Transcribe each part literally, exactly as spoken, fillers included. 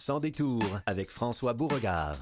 Sans détour avec François Beauregard.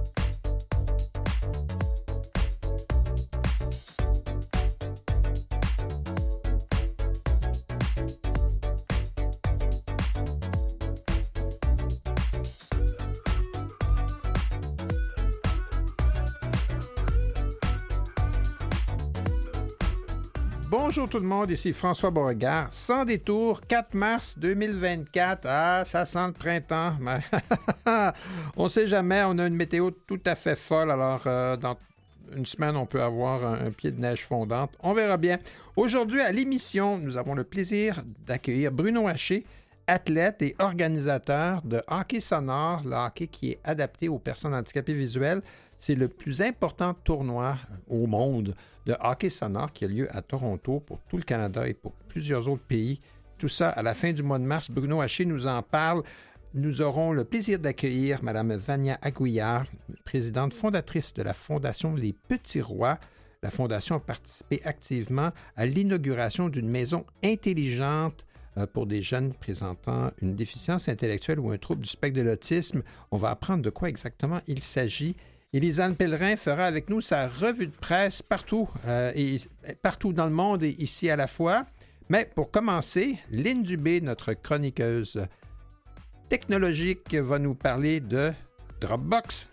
Bonjour tout le monde, ici François Beauregard. Sans détour, quatre mars deux mille vingt-quatre. Ah, ça sent le printemps. On ne sait jamais, on a une météo tout à fait folle. Alors, euh, dans une semaine, on peut avoir un, un pied de neige fondante. On verra bien. Aujourd'hui, à l'émission, nous avons le plaisir d'accueillir Bruno Haché, athlète et organisateur de hockey sonore, le hockey qui est adapté aux personnes handicapées visuelles. C'est le plus important tournoi au monde de hockey sonore qui a lieu à Toronto pour tout le Canada et pour plusieurs autres pays. Tout ça à la fin du mois de mars. Bruno Haché nous en parle. Nous aurons le plaisir d'accueillir Mme Vania Aguillard, présidente fondatrice de la Fondation Les Petits Rois. La Fondation a participé activement à l'inauguration d'une maison intelligente pour des jeunes présentant une déficience intellectuelle ou un trouble du spectre de l'autisme. On va apprendre de quoi exactement il s'agit. Élisane Pellerin fera avec nous sa revue de presse partout, euh, et, partout dans le monde et ici à la fois. Mais pour commencer, Lynn Dubé, notre chroniqueuse technologique, va nous parler de Dropbox.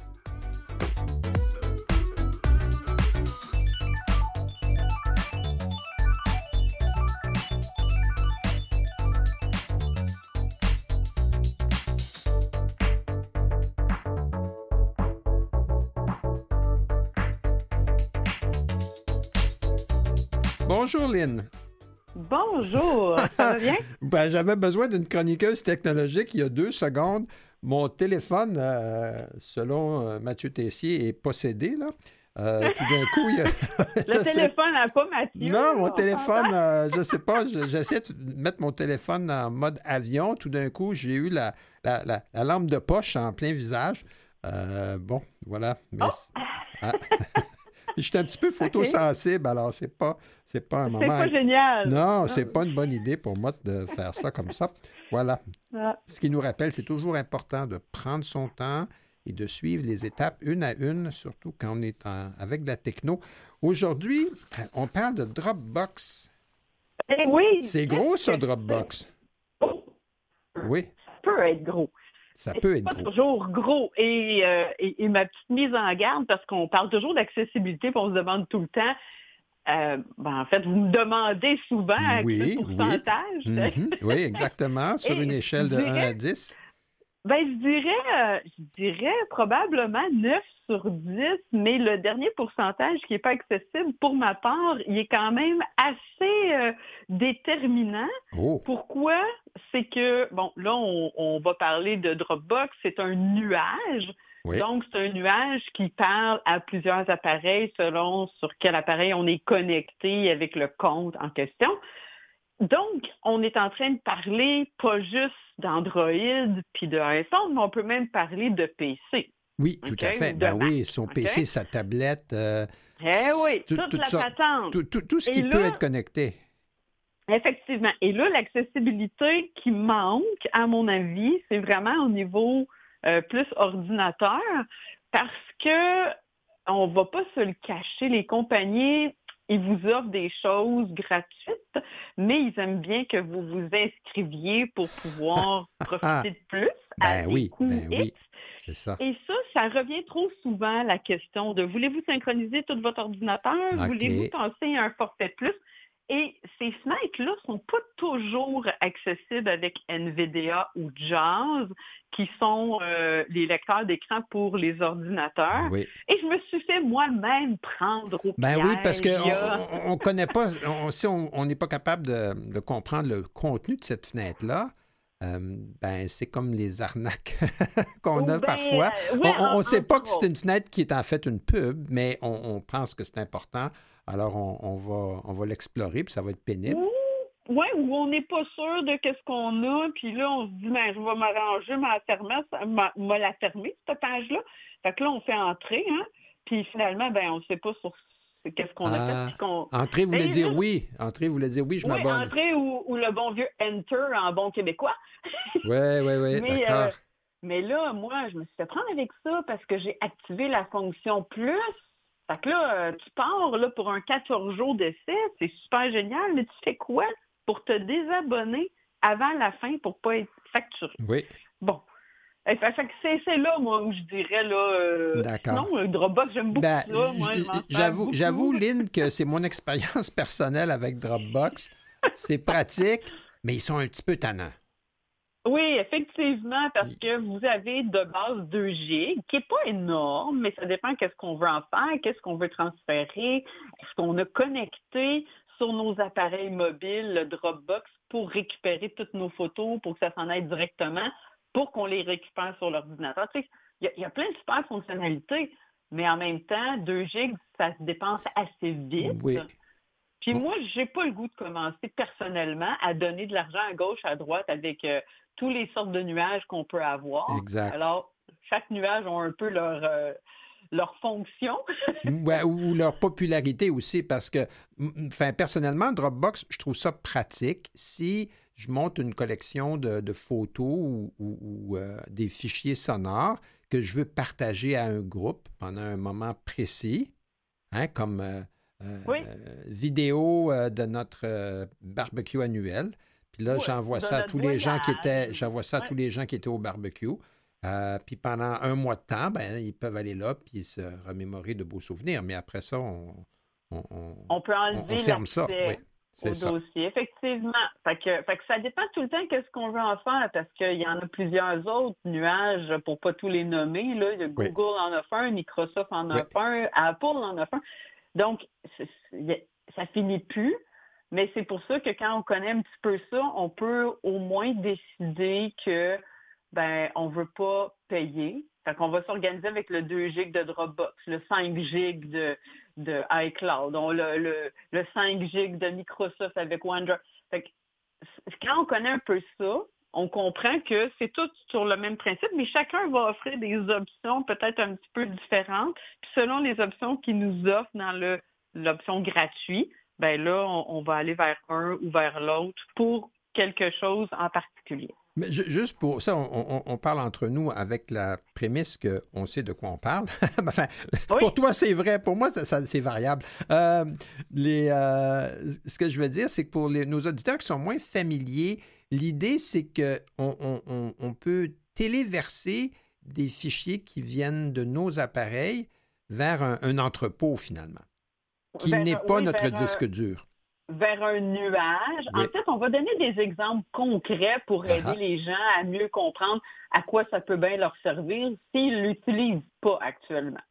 Bonjour Lynn. Bonjour, ça va bien? Ben, j'avais besoin d'une chroniqueuse technologique il y a deux secondes. Mon téléphone, euh, selon euh, Mathieu Tessier, est possédé, là. Euh, tout d'un coup, il y a... Le téléphone n'a pas Mathieu. Non, mon téléphone, euh, je sais pas, je, j'essaie de mettre mon téléphone en mode avion. Tout d'un coup, j'ai eu la, la, la, la lampe de poche en plein visage. Euh, bon, voilà. Mais oh. ah. Je suis un petit peu photosensible, okay. Alors c'est pas, c'est pas un moment... C'est pas génial. Non, c'est pas une bonne idée pour moi de faire ça comme ça. Voilà. Ah. Ce qui nous rappelle, c'est toujours important de prendre son temps et de suivre les étapes une à une, surtout quand on est en, avec de la techno. Aujourd'hui, on parle de Dropbox. Eh oui. C'est gros, ça, Dropbox. Oh. Oui. Ça peut être gros. Ça peut être pas gros. toujours gros. Et, euh, et, et ma petite mise en garde, parce qu'on parle toujours d'accessibilité, puis on se demande tout le temps, euh, ben en fait, vous me demandez souvent à oui, quel pourcentage. Oui, mm-hmm. Oui, exactement, sur et une échelle de dirais, un à dix. Ben, je dirais, euh, je dirais probablement neuf sur dix, mais le dernier pourcentage qui n'est pas accessible, pour ma part, il est quand même assez euh, déterminant. Oh. Pourquoi? C'est que, bon, là, on, on va parler de Dropbox, c'est un nuage. Oui. Donc, c'est un nuage qui parle à plusieurs appareils selon sur quel appareil on est connecté avec le compte en question. Donc, on est en train de parler pas juste d'Android puis de iPhone, mais on peut même parler de P C. Oui, tout okay? à fait. Ben oui, son okay? P C, sa tablette. Euh, eh oui, tout, toute tout la ça, patente. Tout, tout, tout ce qui Et peut là, être connecté. Effectivement. Et là, l'accessibilité qui manque, à mon avis, c'est vraiment au niveau euh, plus ordinateur, parce que on va pas se le cacher, les compagnies, ils vous offrent des choses gratuites, mais ils aiment bien que vous vous inscriviez pour pouvoir profiter de plus ben à des oui, coûts ben X. Oui, c'est ça. Et ça, ça revient trop souvent, la question de voulez-vous synchroniser tout votre ordinateur? Okay. Voulez-vous passer à un forfait de plus? Et ces fenêtres-là ne sont pas toujours accessibles avec NVIDIA ou Jazz, qui sont euh, les lecteurs d'écran pour les ordinateurs. Oui. Et je me suis fait moi-même prendre au ben piège. Oui, parce qu'on a... ne connaît pas, on, si on n'est pas capable de, de comprendre le contenu de cette fenêtre-là, Euh, ben, c'est comme les arnaques qu'on a ben, parfois. Euh, oui, on ne sait pas gros. que c'est une fenêtre qui est en fait une pub, mais on, on pense que c'est important. Alors, on, on va, on va l'explorer, puis ça va être pénible. Oui, ou on n'est pas sûr de qu'est-ce qu'on a, puis là, on se dit, ben, je vais m'arranger, m'a fermer, m'a la fermer, cette page-là. Fait que là, on fait entrer, hein, puis finalement, ben, on ne sait pas sur qu'est-ce qu'on ah, a fait. Qu'on... Entrer voulait ben, dire là, oui. Entrer voulait dire oui, je oui, m'abonne. Entrer ou, ou le bon vieux enter en bon québécois. Oui, oui, oui, d'accord. Euh, Mais là, moi, je me suis fait prendre avec ça parce que j'ai activé la fonction plus. Fait que là, tu pars là, pour un quatorze jours d'essai, c'est super génial, mais tu fais quoi pour te désabonner avant la fin pour ne pas être facturé? Oui. Bon. Fait que c'est, c'est là, moi, où je dirais, là, euh, D'accord. Non, le Dropbox, j'aime beaucoup ben, ça. Moi, je m'en j'avoue, beaucoup. j'avoue, Lynn, que c'est mon expérience personnelle avec Dropbox. C'est pratique, mais ils sont un petit peu tannants. Oui, effectivement, parce que vous avez de base deux gigs, qui n'est pas énorme, mais ça dépend qu'est-ce qu'on veut en faire, qu'est-ce qu'on veut transférer, est-ce qu'on a connecté sur nos appareils mobiles le Dropbox pour récupérer toutes nos photos, pour que ça s'en aille directement, pour qu'on les récupère sur l'ordinateur. Tu sais, il y, y a plein de super fonctionnalités, mais en même temps, deux gigs, ça se dépense assez vite. Oui. Puis moi, j'ai pas le goût de commencer personnellement à donner de l'argent à gauche, à droite avec euh, tous les sortes de nuages qu'on peut avoir. Exact. Alors, chaque nuage a un peu leur, euh, leur fonction. Ouais, ou leur popularité aussi, parce que, enfin, personnellement, Dropbox, je trouve ça pratique si je monte une collection de, de photos ou, ou, ou euh, des fichiers sonores que je veux partager à un groupe pendant un moment précis, hein, comme... Euh, Euh, oui. vidéo euh, de notre euh, barbecue annuel. Puis là, oui, j'envoie ça à tous voyage. les gens qui étaient, j'envoie ça à oui. tous les gens qui étaient au barbecue. Euh, puis pendant un mois de temps, ben, ils peuvent aller là puis se remémorer de beaux souvenirs. Mais après ça, on, on, on, on peut enlever on, on ferme ça. Oui, c'est au ça. dossier. Effectivement. Fait que, fait que ça dépend tout le temps qu'est-ce qu'on veut en faire parce qu'il y en a plusieurs autres nuages pour pas tous les nommer. Là. Il y a Google oui. en a fait un, Microsoft en a oui. fait un, Apple en a fait un. Donc, c'est, c'est, ça finit plus, mais c'est pour ça que quand on connaît un petit peu ça, on peut au moins décider que ben on veut pas payer. Fait qu'on va s'organiser avec le deux gigs de Dropbox, le cinq gigs de, de iCloud, on, le, le, le cinq gigs de Microsoft avec OneDrive. Fait que, quand on connaît un peu ça, on comprend que c'est tout sur le même principe, mais chacun va offrir des options peut-être un petit peu différentes. Puis selon les options qu'ils nous offrent dans le, l'option gratuite, ben là, on, on va aller vers un ou vers l'autre pour quelque chose en particulier. Mais juste pour ça, on, on, on parle entre nous avec la prémisse qu'on sait de quoi on parle. enfin, oui. Pour toi, c'est vrai. Pour moi, ça, ça, c'est variable. Euh, les, euh, ce que je veux dire, c'est que pour les, nos auditeurs qui sont moins familiers, l'idée, c'est qu'on on, on, on peut téléverser des fichiers qui viennent de nos appareils vers un, un entrepôt, finalement, qui vers, n'est pas oui, notre disque un... dur. Vers un nuage. Oui. En fait, on va donner des exemples concrets pour aider uh-huh. les gens à mieux comprendre à quoi ça peut bien leur servir s'ils ne l'utilisent pas actuellement.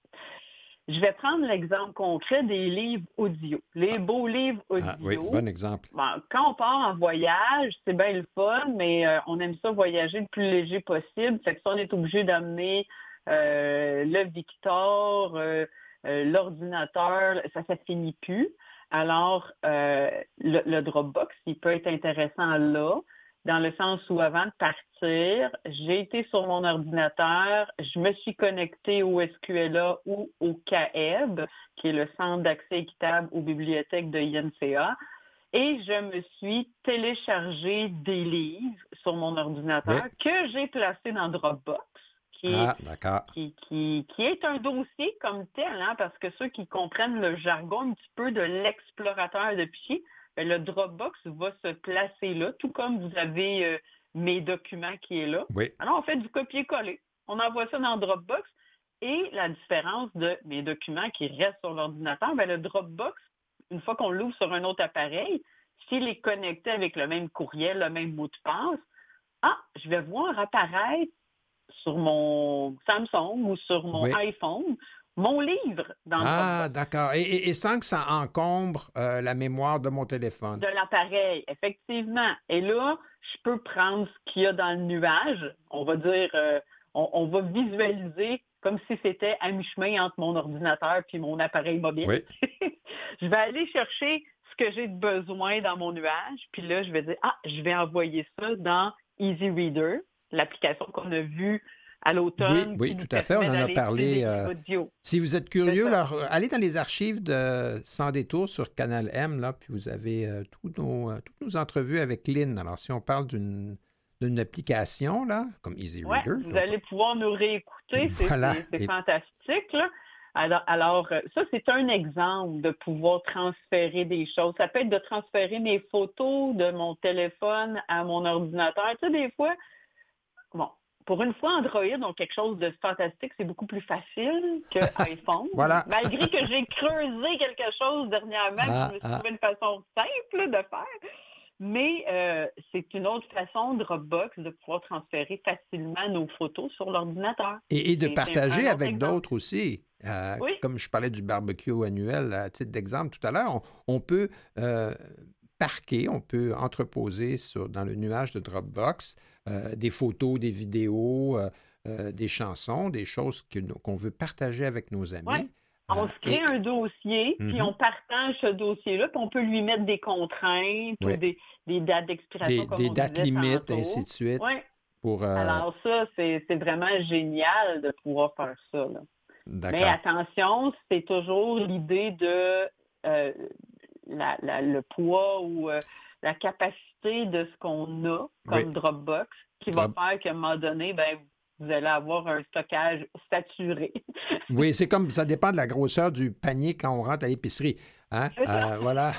Je vais prendre l'exemple concret des livres audio. Les ah. beaux livres audio. Ah, oui, bon exemple. Bon, quand on part en voyage, c'est bien le fun, mais euh, on aime ça voyager le plus léger possible. Fait que ça, on est obligé d'amener euh, le Victor, euh, euh, l'ordinateur, ça ne finit plus. Alors, euh, le, le Dropbox, il peut être intéressant là, dans le sens où avant de partir, j'ai été sur mon ordinateur, je me suis connectée au S Q L A ou au C A E B, qui est le Centre d'accès équitable aux bibliothèques de I N C A, et je me suis téléchargé des livres sur mon ordinateur oui. que j'ai placés dans Dropbox. Qui, ah, qui, qui, qui est un dossier comme tel, hein, parce que ceux qui comprennent le jargon un petit peu de l'explorateur de fichiers, bien, le Dropbox va se placer là, tout comme vous avez euh, mes documents qui est là. Oui. Alors, on fait du copier-coller. On envoie ça dans Dropbox et la différence de mes documents qui restent sur l'ordinateur, bien, le Dropbox, une fois qu'on l'ouvre sur un autre appareil, s'il est connecté avec le même courriel, le même mot de passe, ah, je vais voir apparaître sur mon Samsung ou sur mon oui. iPhone, mon livre dans Ah, Dropbox. D'accord. Et, et, et sans que ça encombre euh, la mémoire de mon téléphone. De l'appareil, effectivement. Et là, je peux prendre ce qu'il y a dans le nuage. On va dire, euh, on, on va visualiser comme si c'était à mi-chemin entre mon ordinateur et mon appareil mobile. Oui. Je vais aller chercher ce que j'ai de besoin dans mon nuage. Puis là, je vais dire, ah, je vais envoyer ça dans Easy Reader, l'application qu'on a vue à l'automne. Oui, oui, tout à fait, on en a parlé. Euh, si vous êtes curieux, alors, allez dans les archives de Sans détour sur Canal M, là, puis vous avez euh, tous nos, euh, toutes nos entrevues avec Lynn. Alors, si on parle d'une, d'une application, là, comme Easy Ouais, Reader. vous Donc, allez pouvoir nous réécouter. C'est, voilà. c'est, c'est Et... fantastique, là. Alors, alors, ça, c'est un exemple de pouvoir transférer des choses. Ça peut être de transférer mes photos de mon téléphone à mon ordinateur. Tu sais, des fois, bon, pour une fois, Android ont quelque chose de fantastique. C'est beaucoup plus facile que iPhone. Voilà. Malgré que j'ai creusé quelque chose dernièrement, Ah, je me suis ah. trouvé une façon simple de faire. Mais euh, c'est une autre façon, Dropbox, de pouvoir transférer facilement nos photos sur l'ordinateur. Et, et de Et partager c'est un autre avec exemple. d'autres aussi. Euh, Oui. Comme je parlais du barbecue annuel, à titre d'exemple tout à l'heure, on, on peut euh, parquer, on peut entreposer sur, dans le nuage de Dropbox euh, des photos, des vidéos, euh, euh, des chansons, des choses que, qu'on veut partager avec nos amis. Ouais. On se crée et... un dossier, puis mm-hmm. on partage ce dossier-là, puis on peut lui mettre des contraintes oui. ou des, des dates d'expiration, des, comme des on dates disait limites, tantôt. ainsi de suite. Oui. Pour, euh... Alors ça, c'est, c'est vraiment génial de pouvoir faire ça, là. D'accord. Mais attention, c'est toujours l'idée de euh, la, la, le poids ou euh, la capacité de ce qu'on a comme oui. Dropbox qui Drop... va faire qu'à un moment donné, ben, vous allez avoir un stockage saturé. Oui, c'est comme ça dépend de la grosseur du panier quand on rentre à l'épicerie. Hein? Euh, voilà.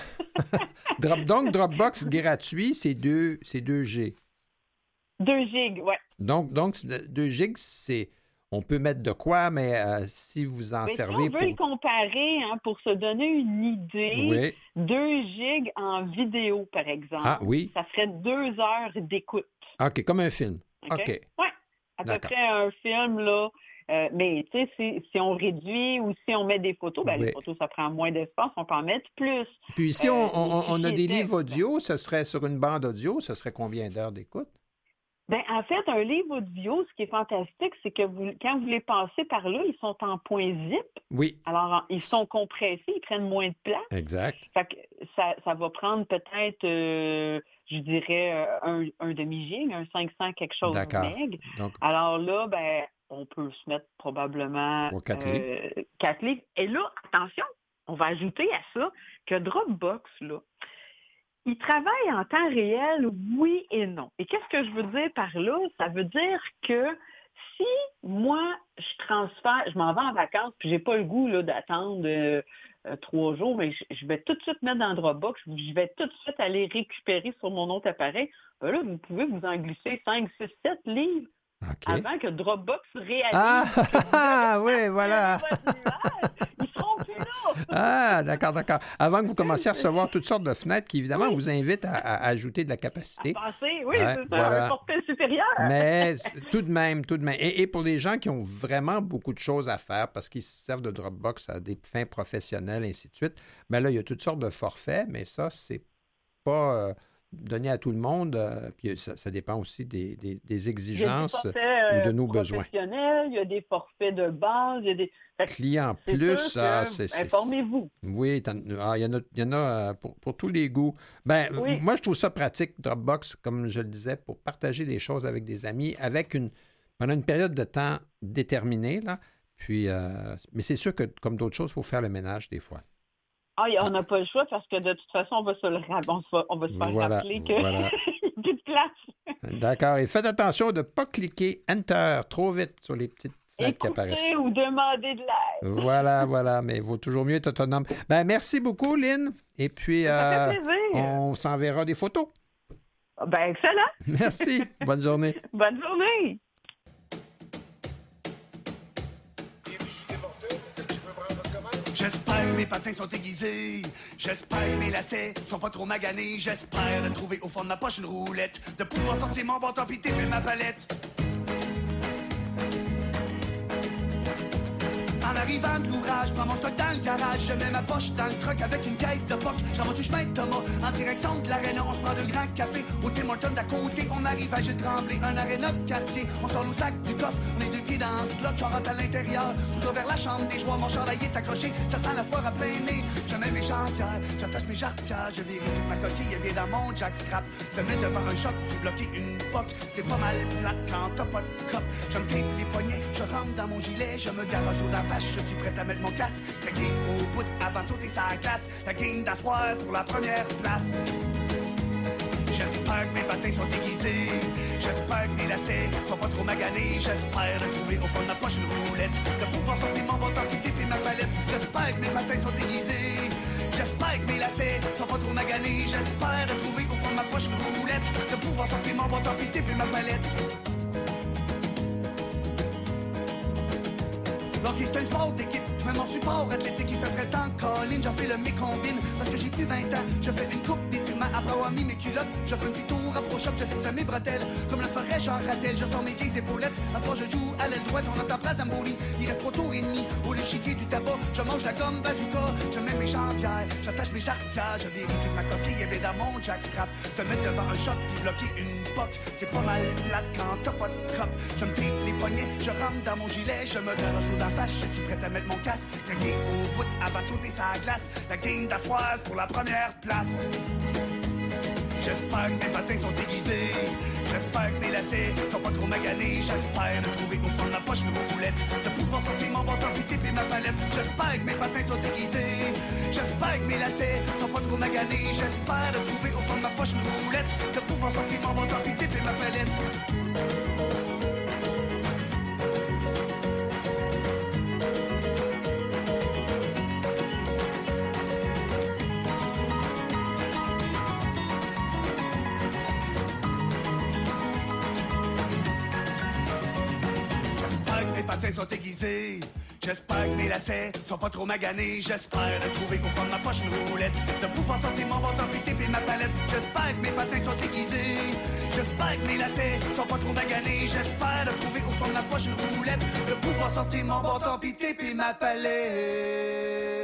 Drop, donc, Dropbox gratuit, c'est deux, c'est deux G. deux gigs, oui. Donc, donc, deux gigs, c'est... On peut mettre de quoi, mais euh, si vous en mais servez si on veut pour... le comparer, hein, pour se donner une idée, oui. deux gigs en vidéo, par exemple, ah, oui. ça ferait deux heures d'écoute. OK, comme un film. OK. OK. Oui, à D'accord. peu près un film, là. Euh, mais, tu sais, si, si on réduit ou si on met des photos, ben oui. les photos, ça prend moins d'espace, on peut en mettre plus. Puis si euh, on, on, on a des textes. livres audio, ce serait sur une bande audio, ce serait combien d'heures d'écoute? Ben, en fait, un livre audio, ce qui est fantastique, c'est que vous, quand vous les passez par là, ils sont en point zip. Oui. Alors, ils sont compressés, ils prennent moins de place. Exact. Fait que ça, ça va prendre peut-être, euh, je dirais, un, un demi-gig, un cinq cents quelque chose meg. Donc, alors là, ben, on peut se mettre probablement pour quatre euh, livres. quatre livres. Et là, attention, on va ajouter à ça que Dropbox, là, il travaille en temps réel, oui et non. Et qu'est-ce que je veux dire par là? Ça veut dire que si moi, je transfère, je m'en vais en vacances, puis j'ai pas le goût là, d'attendre euh, euh, trois jours, mais je, je vais tout de suite mettre dans Dropbox, je vais tout de suite aller récupérer sur mon autre appareil. Ben là, vous pouvez vous en glisser cinq, six, sept livres okay. avant que Dropbox réalise. Ah, ah oui, voilà. Ils seront plus là. Ah, d'accord, d'accord. Avant que vous commenciez à recevoir toutes sortes de fenêtres qui, évidemment, oui. vous invitent à, à ajouter de la capacité. À passer, oui, ouais, c'est ça, voilà. un portrait supérieur. Mais tout de même, tout de même. Et, et pour les gens qui ont vraiment beaucoup de choses à faire parce qu'ils se servent de Dropbox à des fins professionnelles, ainsi de suite, bien là, il y a toutes sortes de forfaits, mais ça, c'est pas... Euh, donné à tout le monde, euh, puis ça, ça dépend aussi des, des, des exigences il y a des forfaits, ou de nos besoins. Il y a des forfaits de base, il y a des... Clients plus, ah, c'est, c'est... Informez-vous. Oui, ah, il y en a, il y en a pour, pour tous les goûts. Ben, oui. Moi, je trouve ça pratique, Dropbox, comme je le disais, pour partager des choses avec des amis, avec une, pendant une période de temps déterminée, là. Puis, euh, mais c'est sûr que, comme d'autres choses, il faut faire le ménage des fois. Ah, on n'a pas le choix parce que de toute façon, on va se, le, on va, on va se faire voilà, rappeler qu'il voilà. n'y a plus de place. D'accord. Et faites attention de ne pas cliquer Enter trop vite sur les petites fenêtres qui apparaissent. Ou demander de l'aide. Voilà, voilà. Mais il vaut toujours mieux être autonome. Ben, merci beaucoup, Lynn. Et puis, Ça euh, fait plaisir. on s'enverra des photos. Ben, excellent. Merci. Bonne journée. Bonne journée. J'espère que mes patins sont aiguisés. J'espère que mes lacets sont pas trop maganés. J'espère de trouver au fond de ma poche une roulette, de pouvoir sortir mon bâton pis taper ma palette. En arrivant de l'ouvrage, prends mon stock dans le garage. Je mets ma poche dans le croc avec une caisse de poc. J'envoie du chemin de Thomas en direction de l'aréna. On se prend deux grands cafés au Tim Hortons d'à côté. On arrive à Gilles Tremblay, un aréna de quartier. On sort nos sacs du coffre, on est deux pieds dans ce slot. J'en rentre à l'intérieur, tout vers la chambre des joueurs. Mon chandail est accroché, ça sent la sport à plein nez. Je mets mes jambières, j'attache mes jarretières. Je vérifie que ma coquille est bien dans mon jack scrap. Je mets devant un choc pour bloquer une poque. C'est pas mal plate quand t'as pas de cop. Je me tape les poignets, je rentre dans mon gilet. Je me garage au vache, je suis prêt à mettre mon casque. La game au bout avant de sauter sa glace. La game d'asseoir pour la première place. J'espère que mes patins sont aiguisés. J'espère que mes lacets sont pas trop maganés. J'espère de trouver au fond de ma poche une roulette, de pouvoir sortir mon bâton qui tape et ma palette. J'espère que mes patins sont aiguisés. J'espère que mes lacets sont pas trop maganés. J'espère de trouver au fond de ma poche une roulette, de pouvoir sortir mon bâton qui tape et ma palette. L'hockey c'est un sport d'équipe, je mets mon support athlétique, il fait très temps Colin, j'en fais le mécombine, parce que j'ai plus vingt ans, je fais une coupe d'étirement après avoir mis mes culottes, je fais un petit tour à pro-shop, je fixe à mes bretelles, comme le ferait Jean Rattel, je sors mes vieilles épaulettes, à ce je joue à l'aile droite, on entend Brazamboli, il reste trois tours et demi, au lieu de chiquer du tabac, je mange la gomme bazooka, je mets mes champières, j'attache mes jarretières, je vérifie que ma coquille est dans mon jackstrap, se mettre devant un shot puis bloquer une poque, c'est pas mal plate quand t'as pas de cop, je me tripe les poignets, je rentre dans mon gilet, je me donne un chaud d'en face, je suis prêt à mettre mon casque, gagner au bout avant de sauter sa glace, la game d'Astroise pour la première place. J'espère que mes patins sont aiguisés, j'espère que mes lacets sont pas trop maganés, j'espère de trouver au fond de ma poche une roulette, de pouvoir sortir mon bâton qui tape et ma palette, j'espère que mes patins sont aiguisés, j'espère que mes lacets sont pas trop maganés, j'espère de trouver au fond de ma poche une roulette, de pouvoir sortir mon bâton qui tape et ma palette. Mes patins sont aiguisés. J'espère que mes lacets sont pas trop maganés. J'espère de trouver au fond de ma poche une roulette, de pouvoir sortir mon bâton puis taper ma palette. J'espère que mes patins sont aiguisés. J'espère que mes lacets sont pas trop maganés. J'espère de trouver au fond de ma poche une roulette, de pouvoir sortir mon bâton puis taper ma palette.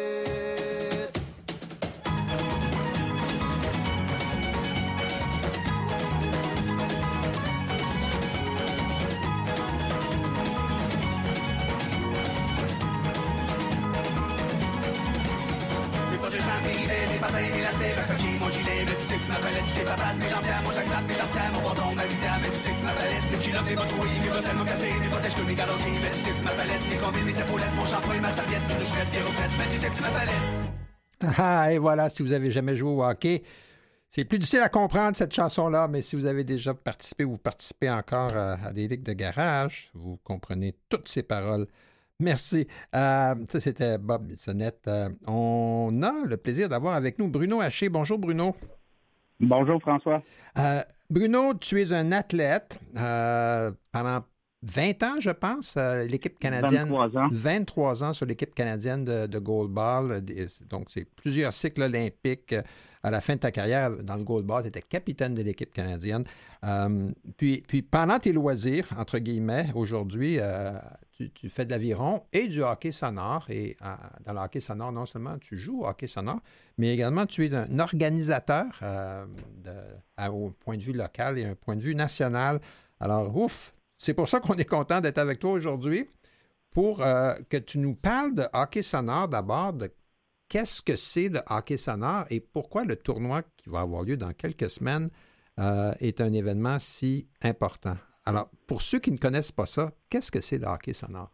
Mes patins, mes lacets, ma coquille, mon gilet, mes petits ma palette, tu t'es mes jambières, mon j'attrape, mes j'attrape, mon bâton, ma visière, mes petits ma palette, mes culottes, mes bottes rouillées, mes bretelles, mon cassé, mes protèges que mes galotis, mes petits ma palette, mes combines, mes épaulettes, mon shampoing, ma serviette, mes doucherettes, mes refaites, mes petits ma palette. Ah, et voilà, si vous avez jamais joué au hockey, c'est plus difficile à comprendre cette chanson-là, mais si vous avez déjà participé ou vous participez encore à, à des ligues de garage, vous comprenez toutes ces paroles. Merci. Euh, ça, c'était Bob Bissonnette. Euh, on a le plaisir d'avoir avec nous Bruno Haché. Bonjour, Bruno. Bonjour, François. Euh, Bruno, tu es un athlète euh, pendant vingt ans, je pense, euh, l'équipe canadienne. vingt-trois ans. vingt-trois ans sur l'équipe canadienne de, de goalball. Donc, c'est plusieurs cycles olympiques. À la fin de ta carrière dans le goalball, tu étais capitaine de l'équipe canadienne. Euh, puis, puis, pendant tes loisirs, entre guillemets, aujourd'hui, euh, tu, tu fais de l'aviron et du hockey sonore. Et euh, dans le hockey sonore, non seulement tu joues au hockey sonore, mais également tu es un organisateur euh, de, à, au point de vue local et un point de vue national. Alors, ouf! C'est pour ça qu'on est content d'être avec toi aujourd'hui pour euh, que tu nous parles de hockey sonore d'abord, de qu'est-ce que c'est le hockey sonore et pourquoi le tournoi qui va avoir lieu dans quelques semaines euh, est un événement si important. Alors, pour ceux qui ne connaissent pas ça, qu'est-ce que c'est le hockey sonore?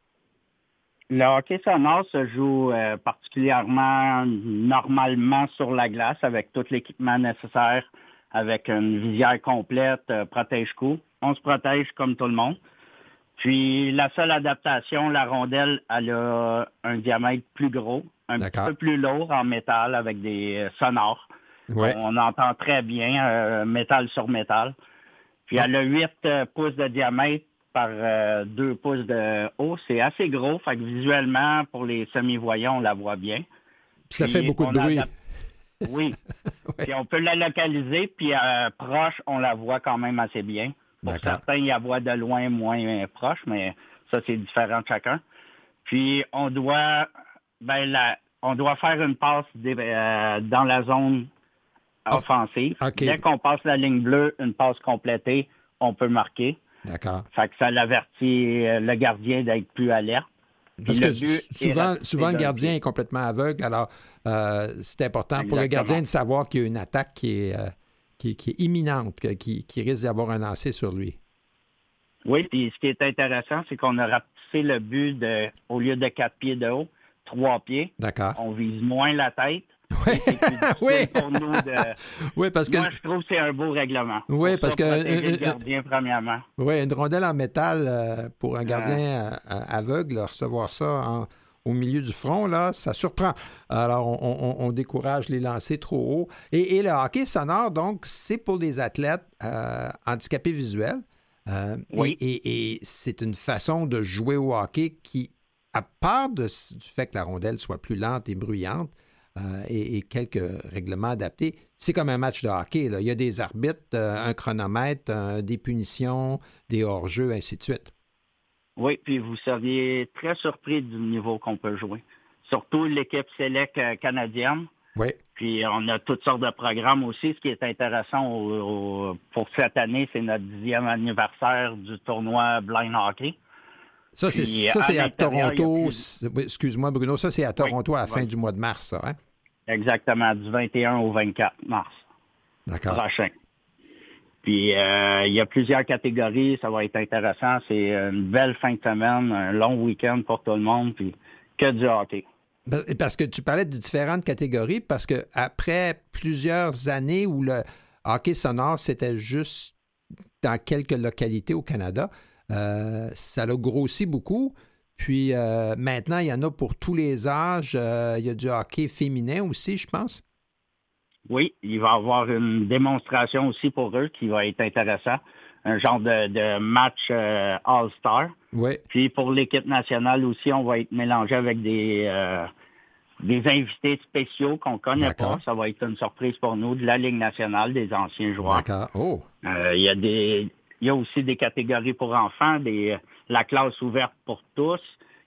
Le hockey sonore se joue euh, particulièrement normalement sur la glace avec tout l'équipement nécessaire, avec une visière complète, euh, protège-cou. On se protège comme tout le monde. Puis la seule adaptation, la rondelle, elle a un diamètre plus gros, un D'accord. petit peu plus lourd en métal avec des euh, sonores. Ouais. On entend très bien euh, métal sur métal. Puis oh. elle a huit euh, pouces de diamètre par euh, deux pouces de haut. C'est assez gros, fait que visuellement, pour les semi-voyants, on la voit bien. Puis ça puis fait beaucoup de bruit. Adap... Oui. ouais. Puis on peut la localiser, puis euh, proche, on la voit quand même assez bien. Pour D'accord. certains, il y a voix de loin, moins proche, mais ça, c'est différent de chacun. Puis, on doit ben la, on doit faire une passe des, euh, dans la zone offensive. Okay. Dès qu'on passe la ligne bleue, une passe complétée, on peut marquer. D'accord. Fait que ça l'avertit le gardien d'être plus alerte. Parce que souvent, souvent le gardien est complètement aveugle, alors euh, c'est important Exactement. Pour le gardien de savoir qu'il y a une attaque qui est... Euh, Qui, qui est imminente, qui, qui risque d'avoir un lancer sur lui. Oui, puis ce qui est intéressant, c'est qu'on a rapetissé le but de, au lieu de quatre pieds de haut, trois pieds. D'accord. On vise moins la tête. c'est plus difficile oui. pour nous de... Oui, parce que... Moi, je trouve que c'est un beau règlement. Oui, pour parce ça, que... protéger euh, le gardien, premièrement. Oui, une rondelle en métal euh, pour un gardien euh, aveugle, là, recevoir ça en, au milieu du front, là, ça surprend. Alors, on, on, on décourage les lancers trop haut. Et, et le hockey sonore, donc, c'est pour les athlètes euh, handicapés visuels. Euh, oui. Et, et, et c'est une façon de jouer au hockey qui, à part de, du fait que la rondelle soit plus lente et bruyante euh, et, et quelques règlements adaptés, c'est comme un match de hockey, là. Il y a des arbitres, euh, un chronomètre, euh, des punitions, des hors-jeux, ainsi de suite. Oui, puis vous seriez très surpris du niveau qu'on peut jouer. Surtout l'équipe Select canadienne. Oui. Puis on a toutes sortes de programmes aussi. Ce qui est intéressant au, au, pour cette année, c'est notre dixième anniversaire du tournoi Blind Hockey. Ça, c'est, Puis, ça, c'est à, à Toronto. Plus... Excuse-moi, Bruno, ça, c'est à Toronto oui, à la fin oui. du mois de mars, ça, hein? Exactement, du vingt et un au vingt-quatre mars. D'accord. Prochain. Puis euh, il y a plusieurs catégories, ça va être intéressant. C'est une belle fin de semaine, un long week-end pour tout le monde, puis que du hockey. Parce que tu parlais de différentes catégories, parce que après plusieurs années où le hockey sonore, c'était juste dans quelques localités au Canada, euh, ça a grossi beaucoup. Puis euh, maintenant, il y en a pour tous les âges. Euh, il y a du hockey féminin aussi, je pense. Oui, il va y avoir une démonstration aussi pour eux qui va être intéressant. Un genre de, de match euh, All-Star. Oui. Puis pour l'équipe nationale aussi, on va être mélangé avec des, euh, des invités spéciaux qu'on ne connaît D'accord. pas. Ça va être une surprise pour nous de la Ligue nationale, des anciens joueurs. D'accord. Oh. Euh, il y a des, il y a aussi des catégories pour enfants, des, la classe ouverte pour tous,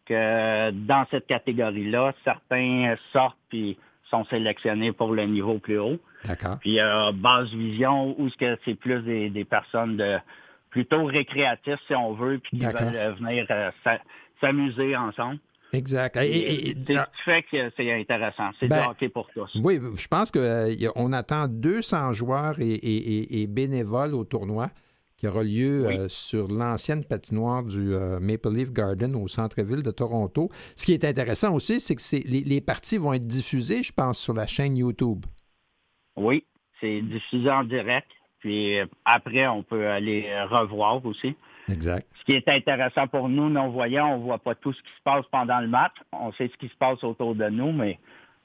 que dans cette catégorie-là, certains sortent puis sont sélectionnés pour le niveau plus haut. D'accord. Puis il y a Basse Vision, où c'est plus des, des personnes de plutôt récréatifs, si on veut, puis qui D'accord. veulent venir euh, s'amuser ensemble. Exact. Et, et, et, c'est ce qui fait que c'est intéressant. C'est ben, du hockey pour tous. Oui, je pense qu'on euh, attend deux cents joueurs et, et, et bénévoles au tournoi qui aura lieu oui. euh, sur l'ancienne patinoire du euh, Maple Leaf Garden au centre-ville de Toronto. Ce qui est intéressant aussi, c'est que c'est, les, les parties vont être diffusées, je pense, sur la chaîne YouTube. Oui, c'est diffusé en direct. Puis après, on peut aller revoir aussi. Exact. Ce qui est intéressant pour nous, non-voyants, on ne voit pas tout ce qui se passe pendant le match. On sait ce qui se passe autour de nous, mais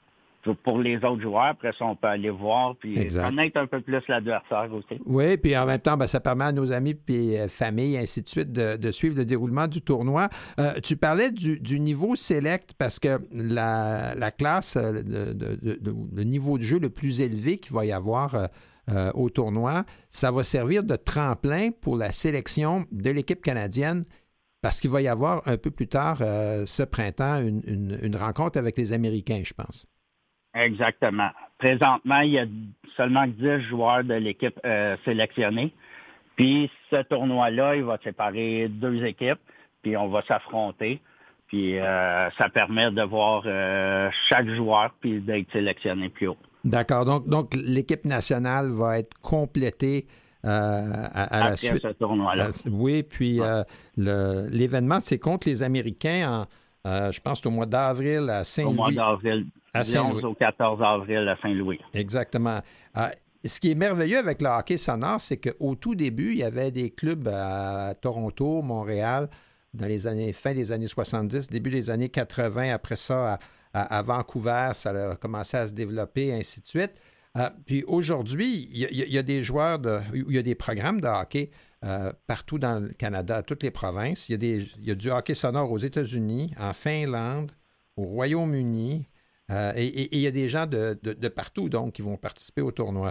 pour les autres joueurs, après ça, on peut aller voir puis exact. Connaître un peu plus l'adversaire aussi. Oui, puis en même temps, ben, ça permet à nos amis et euh, familles, ainsi de suite, de, de suivre le déroulement du tournoi. Euh, tu parlais du, du niveau select parce que la, la classe, euh, de, de, de, de, le niveau de jeu le plus élevé qu'il va y avoir euh, euh, au tournoi, ça va servir de tremplin pour la sélection de l'équipe canadienne parce qu'il va y avoir un peu plus tard, euh, ce printemps, une, une, une rencontre avec les Américains, je pense. Exactement. Présentement, il y a seulement dix joueurs de l'équipe euh, sélectionnée. Puis ce tournoi-là, il va séparer deux équipes, puis on va s'affronter. Puis euh, ça permet de voir euh, chaque joueur puis d'être sélectionné plus haut. D'accord. Donc, donc l'équipe nationale va être complétée euh, à, à Après la suite. ce tournoi-là. Euh, oui, puis ouais. euh, le, l'événement, c'est contre les Américains en, euh, je pense, au mois d'avril à Saint-Louis. Au mois d'avril. À du onze au quatorze avril à Saint-Louis. Exactement. Euh, ce qui est merveilleux avec le hockey sonore, c'est qu'au tout début, il y avait des clubs à Toronto, Montréal, dans les années fin des années soixante-dix, début des années quatre-vingts. Après ça, à, à, à Vancouver, ça a commencé à se développer, ainsi de suite. Euh, puis aujourd'hui, il y, a, il y a des joueurs, de, il y a des programmes de hockey euh, partout dans le Canada, toutes les provinces. Il y a, des, il y a du hockey sonore aux États-Unis, en Finlande, au Royaume-Uni. Euh, et, et, et il y a des gens de, de, de partout, donc, qui vont participer au tournoi.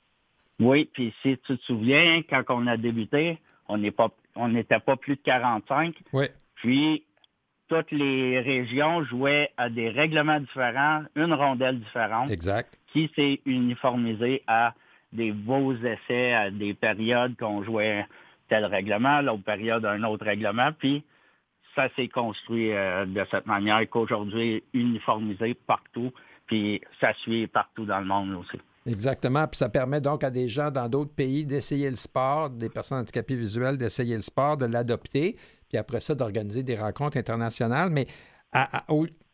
Oui, puis si tu te souviens, quand on a débuté, on n'est pas, on n'était pas plus de quarante-cinq. Oui. Puis, toutes les régions jouaient à des règlements différents, une rondelle différente. Exact. Qui s'est uniformisé à des beaux essais, à des périodes qu'on jouait tel règlement, l'autre période, un autre règlement. Puis, ça s'est construit euh, de cette manière qu'aujourd'hui, uniformisé partout, puis ça suit partout dans le monde aussi. Exactement, puis ça permet donc à des gens dans d'autres pays d'essayer le sport, des personnes handicapées visuelles d'essayer le sport, de l'adopter, puis après ça, d'organiser des rencontres internationales. Mais à, à, au,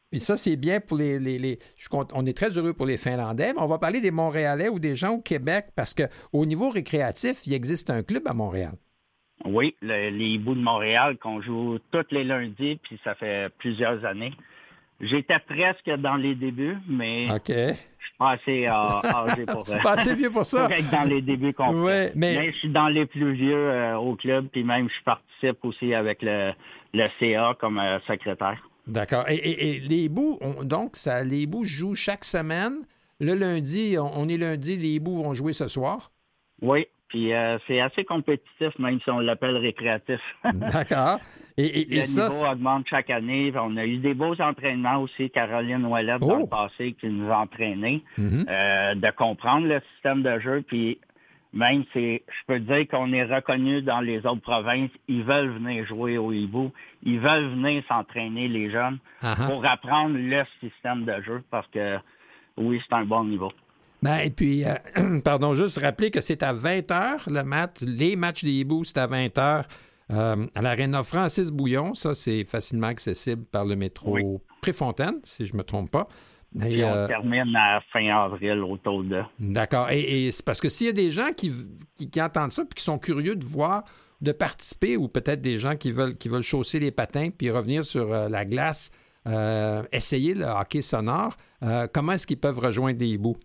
Et ça, c'est bien pour les... les, les je compte, on est très heureux pour les Finlandais, mais on va parler des Montréalais ou des gens au Québec, parce qu'au niveau récréatif, il existe un club à Montréal. Oui, le, les Hiboux de Montréal qu'on joue tous les lundis, puis ça fait plusieurs années. J'étais presque dans les débuts, mais OK. je suis pas assez euh, âgé pour, pas assez vieux pour ça. pour être dans les débuts complets. Ouais, mais... mais je suis dans les plus vieux euh, au club, puis même je participe aussi avec le, le C A comme euh, secrétaire. D'accord. Et, et, et les Hiboux, on, donc, ça, les Hiboux jouent chaque semaine. Le lundi, on, on est lundi, les Hiboux vont jouer ce soir. Oui, puis euh, c'est assez compétitif, même si on l'appelle récréatif. D'accord. Et, et, le et ça, niveau augmente chaque année. On a eu des beaux entraînements aussi. Caroline Ouellette, oh. dans le passé, qui nous a entraînés, mm-hmm. euh, de comprendre le système de jeu. Puis même, c'est, je peux dire qu'on est reconnu dans les autres provinces. Ils veulent venir jouer au Hibou. Ils veulent venir s'entraîner, les jeunes, uh-huh. pour apprendre le système de jeu parce que, oui, c'est un bon niveau. Ben, et puis, euh, pardon, juste rappeler que c'est à vingt heures le match. Les matchs des Hiboux, c'est à vingt heures euh, à l'Aréna Francis Bouillon. Ça, c'est facilement accessible par le métro oui. Préfontaine, si je ne me trompe pas. Et, et on euh, termine à fin avril autour de... D'accord. Et, et c'est parce que s'il y a des gens qui, qui, qui entendent ça et qui sont curieux de voir, de participer, ou peut-être des gens qui veulent, qui veulent chausser les patins puis revenir sur euh, la glace, euh, essayer le hockey sonore, euh, comment est-ce qu'ils peuvent rejoindre les Hiboux?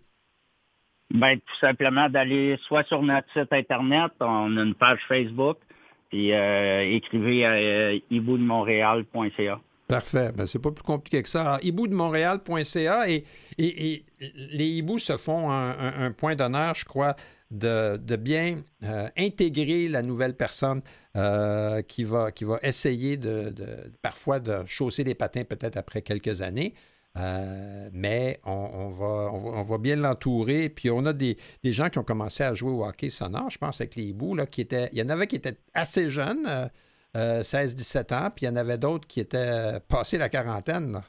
Bien, tout simplement d'aller soit sur notre site Internet, on a une page Facebook, puis euh, écrivez à euh, hibou de montréal point c a. Parfait. Ben, c'est pas plus compliqué que ça. Alors, hibou de montréal point c a et, et, et les Hiboux se font un, un, un point d'honneur, je crois, de, de bien euh, intégrer la nouvelle personne euh, qui, va, qui va essayer de, de parfois de chausser les patins peut-être après quelques années. Euh, mais on, on, va, on, va, on va bien l'entourer. Puis on a des, des gens qui ont commencé à jouer au hockey sonore, je pense, avec les Hiboux, là, qui étaient. Il y en avait qui étaient assez jeunes, euh, euh, seize dix-sept ans, puis il y en avait d'autres qui étaient passés la quarantaine.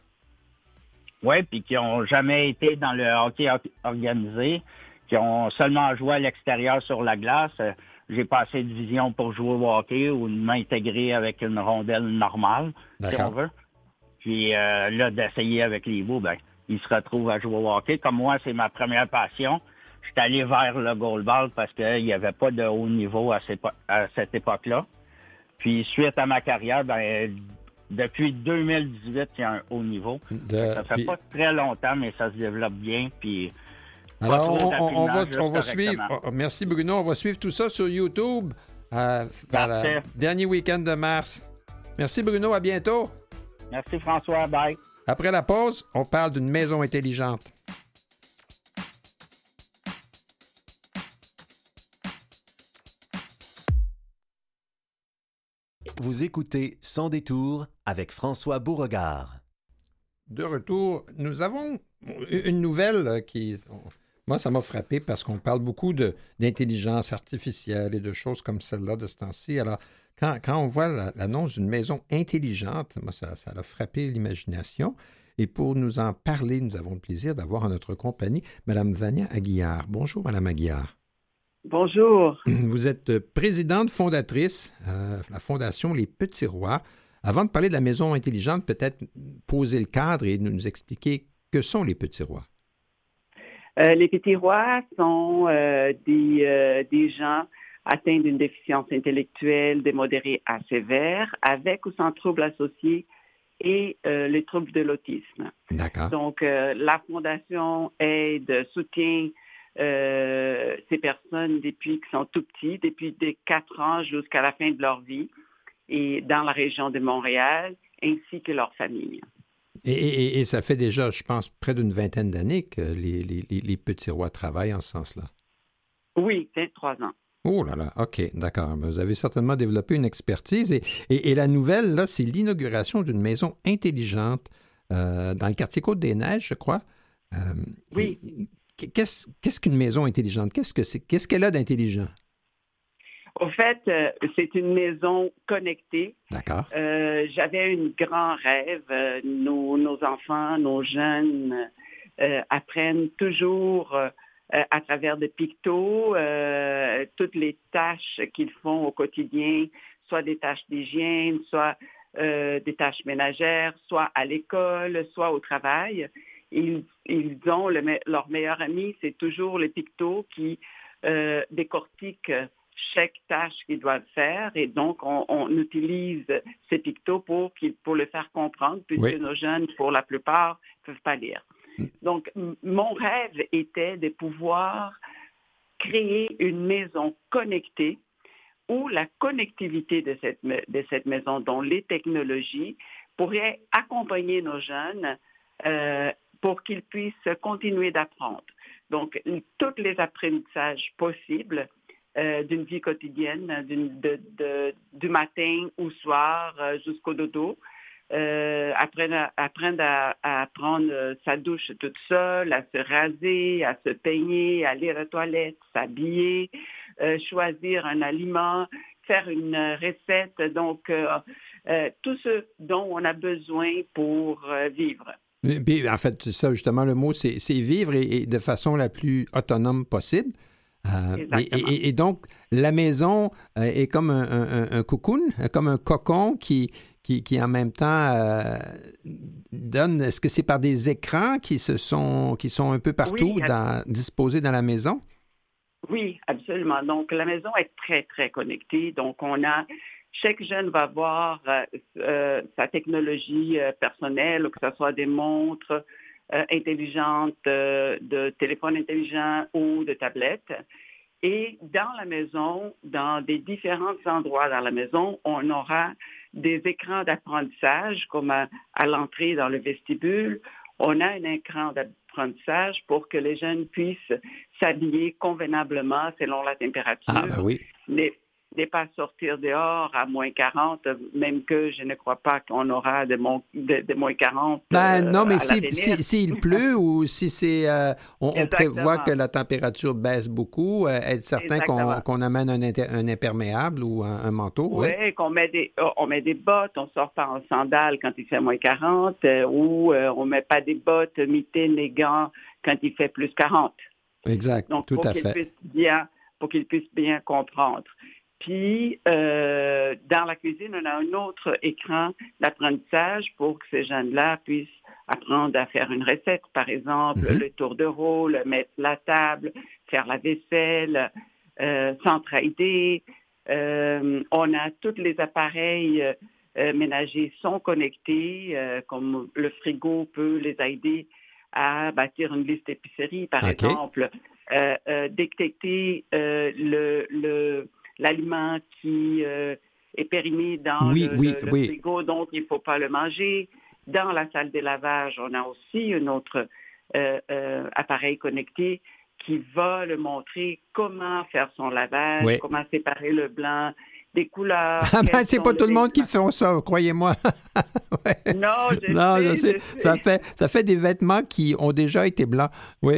Oui, puis qui n'ont jamais été dans le hockey organisé, qui ont seulement joué à l'extérieur sur la glace. J'ai pas assez de vision pour jouer au hockey ou m'intégrer avec une rondelle normale, D'accord. si on veut. Puis euh, là, d'essayer avec les Hiboux, ben, ils se retrouvent à jouer au hockey. Comme moi, c'est ma première passion. Je suis allé vers le goalball parce qu'il n'y avait pas de haut niveau à, ces, à cette époque-là. Puis suite à ma carrière, ben, depuis deux mille dix-huit, il y a un haut niveau. De... Ça fait puis... pas très longtemps, mais ça se développe bien. Puis alors, on, on, on va, on va suivre. Oh, merci Bruno. On va suivre tout ça sur YouTube euh, le dernier week-end de mars. Merci Bruno. À bientôt. Merci François, bye. Après la pause, on parle d'une maison intelligente. Vous écoutez Sans détour avec François Beauregard. De retour, nous avons une nouvelle qui... Moi, ça m'a frappé parce qu'on parle beaucoup de, d'intelligence artificielle et de choses comme celle-là de ce temps-ci. Alors, Quand, quand on voit la, l'annonce d'une maison intelligente, moi, ça, ça a frappé l'imagination. Et pour nous en parler, nous avons le plaisir d'avoir en notre compagnie Mme Vania Aguillard. Bonjour, Mme Aguillard. Bonjour. Vous êtes présidente fondatrice de euh, la Fondation Les Petits Rois. Avant de parler de la maison intelligente, peut-être poser le cadre et nous expliquer que sont les Petits Rois. Euh, les Petits Rois sont euh, des, euh, des gens atteints d'une déficience intellectuelle démodérée à sévère, avec ou sans troubles associés et euh, les troubles de l'autisme. D'accord. Donc, euh, la Fondation aide, soutient euh, ces personnes depuis qu'ils sont tout petits, depuis des quatre ans jusqu'à la fin de leur vie, et dans la région de Montréal, ainsi que leurs familles. Et, et, et ça fait déjà, je pense, près d'une vingtaine d'années que les, les, les Petits Rois travaillent en ce sens-là. Oui, vingt-trois ans. Oh là là, OK, d'accord. Vous avez certainement développé une expertise. Et, et, et la nouvelle, là, c'est l'inauguration d'une maison intelligente euh, dans le quartier Côte-des-Neiges, je crois. Euh, oui. Qu'est-ce, qu'est-ce qu'une maison intelligente? Qu'est-ce, que c'est, qu'est-ce qu'elle a d'intelligent? Au fait, euh, c'est une maison connectée. D'accord. Euh, j'avais un grand rêve. Euh, nos, nos enfants, nos jeunes euh, apprennent toujours... Euh, Euh, à travers des pictos, euh, toutes les tâches qu'ils font au quotidien, soit des tâches d'hygiène, soit euh, des tâches ménagères, soit à l'école, soit au travail. Ils, ils ont le, leur meilleur ami, c'est toujours les pictos qui euh, décortiquent chaque tâche qu'ils doivent faire. Et donc, on, on utilise ces pictos pour, qu'ils, pour le faire comprendre, puisque oui. nos jeunes, pour la plupart, ne peuvent pas lire. Donc, m- mon rêve était de pouvoir créer une maison connectée où la connectivité de cette, de cette maison, dont les technologies, pourrait accompagner nos jeunes euh, pour qu'ils puissent continuer d'apprendre. Donc, tous les apprentissages possibles euh, d'une vie quotidienne, d'une, de, de, du matin au soir euh, jusqu'au dodo, euh, apprendre, à, apprendre à, à prendre sa douche toute seule, à se raser, à se peigner, aller à la toilette, s'habiller, euh, choisir un aliment, faire une recette, donc euh, euh, tout ce dont on a besoin pour euh, vivre. Puis, en fait, ça, justement, le mot, c'est, c'est vivre et, et de façon la plus autonome possible. Euh, et, et, et donc, la maison euh, est comme un, un, un cocoon, comme un cocon qui, qui, qui en même temps euh, donne... Est-ce que c'est par des écrans qui, se sont, qui sont un peu partout oui, dans, disposés dans la maison? Oui, absolument. Donc, la maison est très, très connectée. Donc, on a... Chaque jeune va avoir euh, euh, sa technologie euh, personnelle, que ce soit des montres euh, intelligentes, euh, de téléphones intelligents ou de tablettes. Et dans la maison, dans des différents endroits dans la maison, on aura des écrans d'apprentissage, comme à, à l'entrée dans le vestibule. On a un écran d'apprentissage pour que les jeunes puissent s'habiller convenablement selon la température. Ah, ben oui. Les, n'est pas sortir dehors à moins quarante, même que je ne crois pas qu'on aura de, mon, de, de moins quarante. Ben euh, non, mais s'il si, si, si pleut ou si c'est... Euh, on, on prévoit que la température baisse beaucoup, euh, être certain qu'on, qu'on amène un, inter, un imperméable ou un, un manteau. Oui, ouais, qu'on met des, on met des bottes, on ne sort pas en sandales quand il fait moins quarante, euh, ou euh, on ne met pas des bottes, mitaines et gants quand il fait plus quarante. Exact, donc, tout pour à qu'ils fait. Puissent bien, pour qu'ils puissent bien comprendre. Puis, euh, dans la cuisine, on a un autre écran d'apprentissage pour que ces jeunes-là puissent apprendre à faire une recette, par exemple, mm-hmm. le tour de rôle, mettre la table, faire la vaisselle, euh, s'entraider. Euh, on a tous les appareils euh, ménagers sont connectés, euh, comme le frigo peut les aider à bâtir une liste d'épicerie, par okay. exemple, euh, euh, détecter euh, le... le l'aliment qui euh, est périmé dans oui, le, oui, le, le oui. frigo, donc il ne faut pas le manger. Dans la salle de lavage, on a aussi un autre euh, euh, appareil connecté qui va le montrer comment faire son lavage, oui. comment séparer le blanc des couleurs. Ah ben, c'est pas tout le monde qui fait ça, croyez-moi. ouais. Non, je non, sais, je sais. Je sais. Ça fait, ça fait des vêtements qui ont déjà été blancs, oui.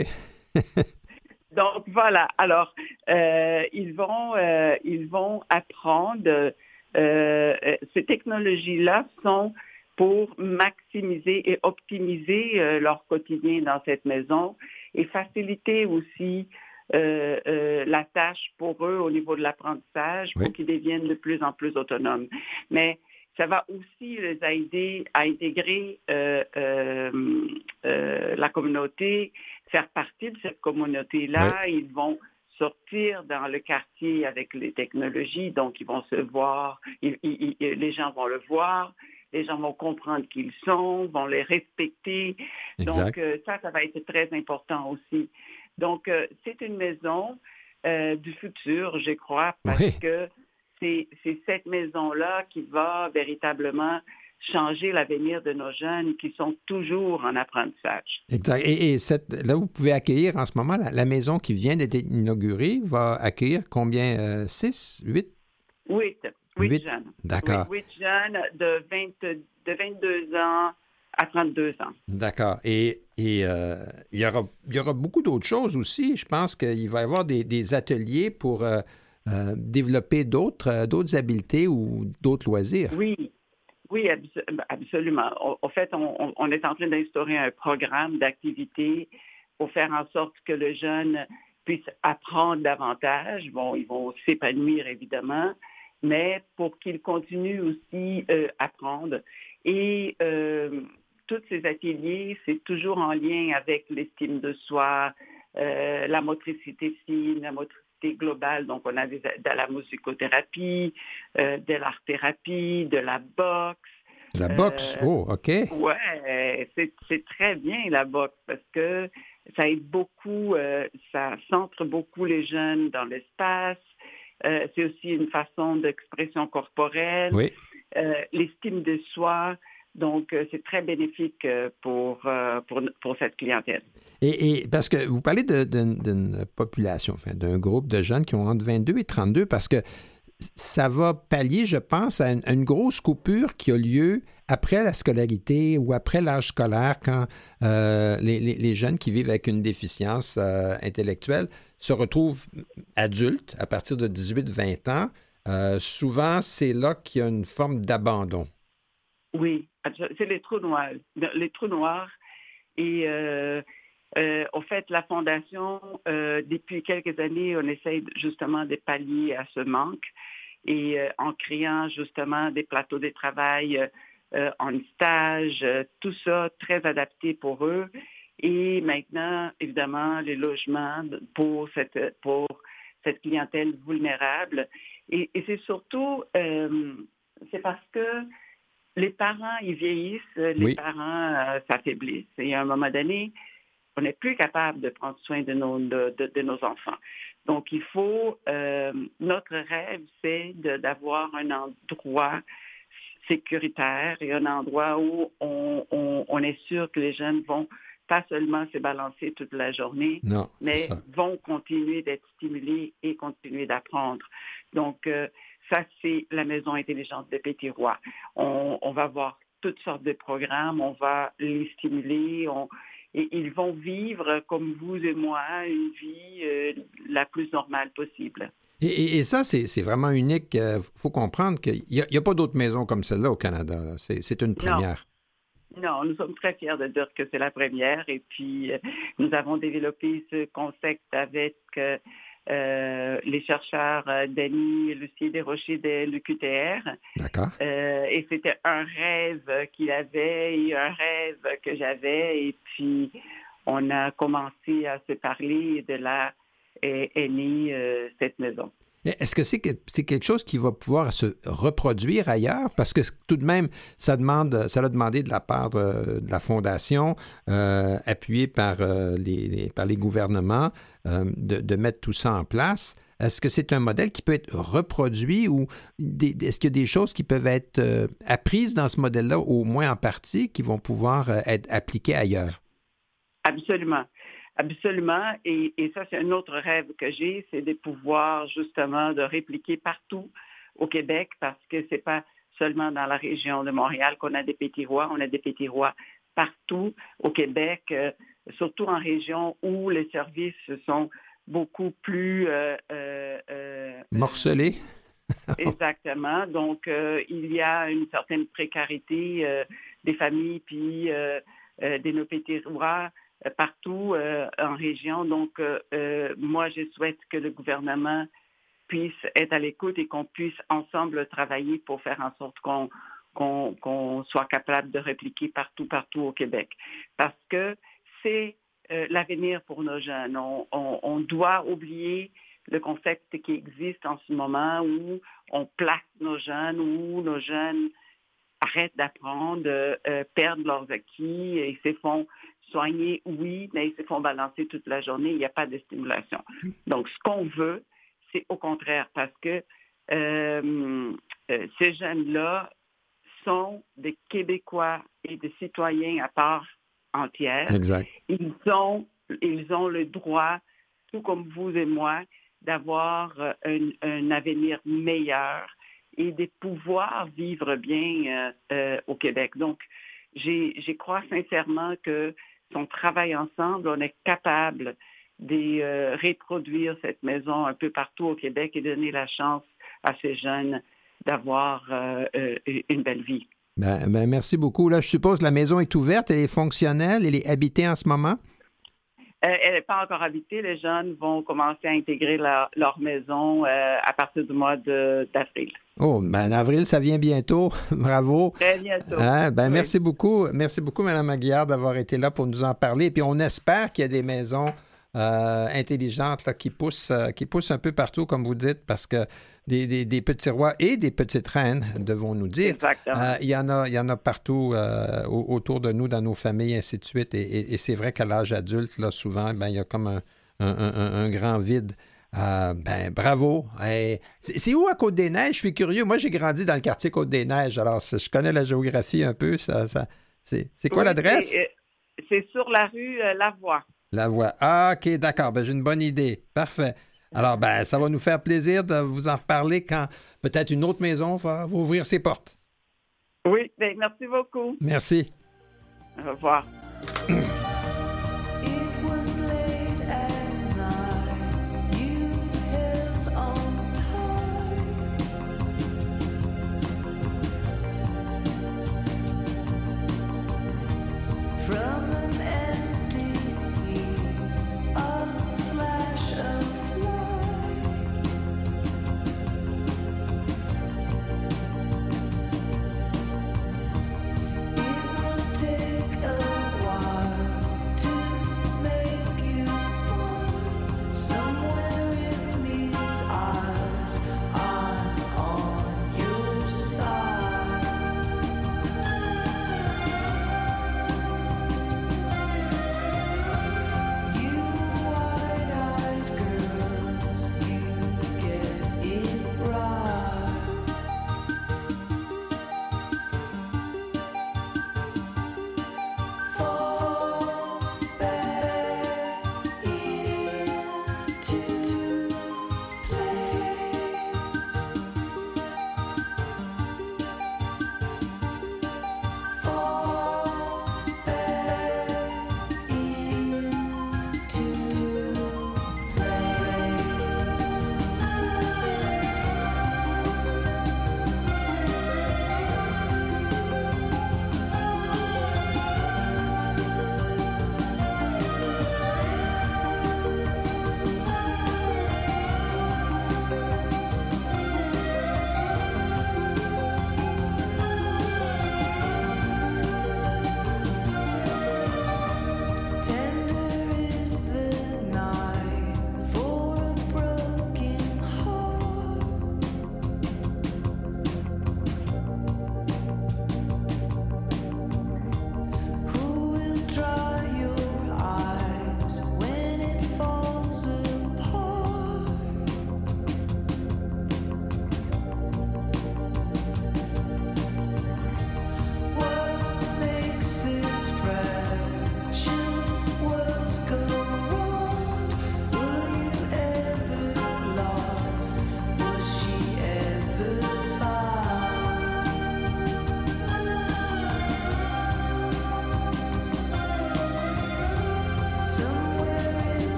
Donc voilà. Alors euh, ils vont euh, ils vont apprendre. Euh, ces technologies-là sont pour maximiser et optimiser euh, leur quotidien dans cette maison et faciliter aussi euh, euh, la tâche pour eux au niveau de l'apprentissage pour oui. qu'ils deviennent de plus en plus autonomes. Mais ça va aussi les aider à intégrer euh, euh, euh, la communauté, faire partie de cette communauté-là. Oui. Ils vont sortir dans le quartier avec les technologies, donc ils vont se voir, ils, ils, ils, les gens vont le voir, les gens vont comprendre qui ils sont, vont les respecter. Exact. Donc euh, ça, ça va être très important aussi. Donc euh, c'est une maison euh, du futur, je crois, parce oui. que c'est, c'est cette maison-là qui va véritablement changer l'avenir de nos jeunes qui sont toujours en apprentissage. Exact. Et, et cette, là, vous pouvez accueillir en ce moment, la, la maison qui vient d'être inaugurée va accueillir combien? Euh, six, huit? Huit. Huit jeunes. D'accord. Huit jeunes de, vingt, de vingt-deux ans à trente-deux ans. D'accord. Et, et euh, il, y aura, il y aura beaucoup d'autres choses aussi. Je pense qu'il va y avoir des, des ateliers pour euh, euh, développer d'autres, euh, d'autres habiletés ou d'autres loisirs. Oui. Oui, absolument. En fait, on, on est en train d'instaurer un programme d'activité pour faire en sorte que le jeune puisse apprendre davantage. Bon, ils vont s'épanouir, évidemment, mais pour qu'ils continuent aussi euh, à apprendre. Et euh, tous ces ateliers, c'est toujours en lien avec l'estime de soi, euh, la motricité fine, la motricité globale. Donc, on a des, de la musicothérapie, euh, de l'art-thérapie, de la boxe. La boxe, euh, oh, OK. Ouais, c'est, c'est très bien la boxe parce que ça aide beaucoup, euh, ça centre beaucoup les jeunes dans l'espace. Euh, c'est aussi une façon d'expression corporelle. Oui. Euh, l'estime de soi. Donc, euh, c'est très bénéfique euh, pour, euh, pour, pour cette clientèle. Et, et parce que vous parlez de, de, d'une population, enfin, d'un groupe de jeunes qui ont entre vingt-deux et trente-deux, parce que ça va pallier, je pense, à une, à une grosse coupure qui a lieu après la scolarité ou après l'âge scolaire, quand euh, les, les, les jeunes qui vivent avec une déficience euh, intellectuelle se retrouvent adultes à partir de dix-huit vingt ans. Euh, souvent, c'est là qu'il y a une forme d'abandon. Oui, c'est les trous noirs. Les trous noirs. Et euh, euh, au fait, la Fondation, euh, depuis quelques années, on essaie justement de pallier à ce manque et euh, en créant justement des plateaux de travail euh, en stage, euh, tout ça très adapté pour eux. Et maintenant, évidemment, les logements pour cette, pour cette clientèle vulnérable. Et, et c'est surtout, euh, c'est parce que les parents, ils vieillissent, les oui. parents euh, s'affaiblissent. Et à un moment donné, on n'est plus capable de prendre soin de nos, de, de, de nos enfants. Donc, il faut, euh, notre rêve, c'est de, d'avoir un endroit sécuritaire et un endroit où on, on, on est sûr que les jeunes vont pas seulement se balancer toute la journée, non, mais vont continuer d'être stimulés et continuer d'apprendre. Donc, euh, ça, c'est la Maison intelligente de Petit-Roi. On, on va voir toutes sortes de programmes, on va les stimuler, on, et ils vont vivre, comme vous et moi, une vie euh, la plus normale possible. Et, et, et ça, c'est, c'est vraiment unique. Il euh, faut comprendre qu'il n'y a, a pas d'autres maisons comme celle-là au Canada. C'est, c'est une première. Non. Non, nous sommes très fiers de dire que c'est la première. Et puis, euh, nous avons développé ce concept avec euh, euh, les chercheurs euh, Denis et Lucie Desrochers de l'U Q T R. D'accord. Euh, et c'était un rêve qu'il avait et un rêve que j'avais. Et puis, on a commencé à se parler et de là est, est née euh, cette maison. Est-ce que c'est, que c'est quelque chose qui va pouvoir se reproduire ailleurs? Parce que tout de même, ça demande, ça a demandé de la part de, de la Fondation, euh, appuyée par, euh, les, les, par les gouvernements, euh, de, de mettre tout ça en place. Est-ce que c'est un modèle qui peut être reproduit ou des, est-ce qu'il y a des choses qui peuvent être euh, apprises dans ce modèle-là, au moins en partie, qui vont pouvoir euh, être appliquées ailleurs? Absolument. Absolument. Et, et ça, c'est un autre rêve que j'ai, c'est de pouvoir justement de répliquer partout au Québec parce que c'est pas seulement dans la région de Montréal qu'on a des Petit-Rois, on a des Petit-Rois partout au Québec, euh, surtout en région où les services sont beaucoup plus... Euh, euh, euh, morcelés. Exactement. Donc, euh, il y a une certaine précarité euh, des familles puis euh, euh, de nos Petit-Rois partout euh, en région. Donc, euh, euh, moi, je souhaite que le gouvernement puisse être à l'écoute et qu'on puisse ensemble travailler pour faire en sorte qu'on, qu'on, qu'on soit capable de répliquer partout, partout au Québec. Parce que c'est euh, l'avenir pour nos jeunes. On, on, on doit oublier le concept qui existe en ce moment où on plaque nos jeunes, où nos jeunes arrêtent d'apprendre, euh, perdent leurs acquis et se font soigner, oui, mais ils se font balancer toute la journée, il n'y a pas de stimulation. Donc, ce qu'on veut, c'est au contraire, parce que euh, euh, ces jeunes-là sont des Québécois et des citoyens à part entière. Exact. Ils ont, ils ont le droit, tout comme vous et moi, d'avoir un, un avenir meilleur et de pouvoir vivre bien euh, euh, au Québec. Donc, j'ai, j'y crois sincèrement que si on travaille ensemble, on est capable de euh, reproduire cette maison un peu partout au Québec et donner la chance à ces jeunes d'avoir euh, euh, une belle vie. Ben, ben merci beaucoup. Là, je suppose que la maison est ouverte, elle est fonctionnelle, elle est habitée en ce moment? Euh, elle n'est pas encore habitée, les jeunes vont commencer à intégrer leur, leur maison euh, à partir du mois de, d'avril. Oh, ben avril, ça vient bientôt. Bravo. Très bientôt. Hein? Ben, oui. Merci beaucoup. Merci beaucoup, Mme Aguillard, d'avoir été là pour nous en parler. Et puis, on espère qu'il y a des maisons euh, intelligentes là, qui, poussent, euh, qui poussent un peu partout, comme vous dites, parce que des, des, des petits rois et des petites reines, devons-nous dire. Exactement. Euh, il y en a, il y en a partout euh, autour de nous, dans nos familles, ainsi de suite. Et, et, et c'est vrai qu'à l'âge adulte, là, souvent, ben, il y a comme un, un, un, un grand vide. Euh, ben, bravo. Hey, c'est, c'est où à Côte-des-Neiges? Je suis curieux. Moi, j'ai grandi dans le quartier Côte-des-Neiges. Alors, je connais la géographie un peu. Ça, ça, c'est, c'est quoi oui, l'adresse? C'est, c'est sur la rue euh, Lavoie. Lavoie. Ah, OK, d'accord. Ben, j'ai une bonne idée. Parfait. Alors, ben, ça va nous faire plaisir de vous en reparler quand peut-être une autre maison va, va ouvrir ses portes. Oui, ben, merci beaucoup. Merci. Au revoir. Take a while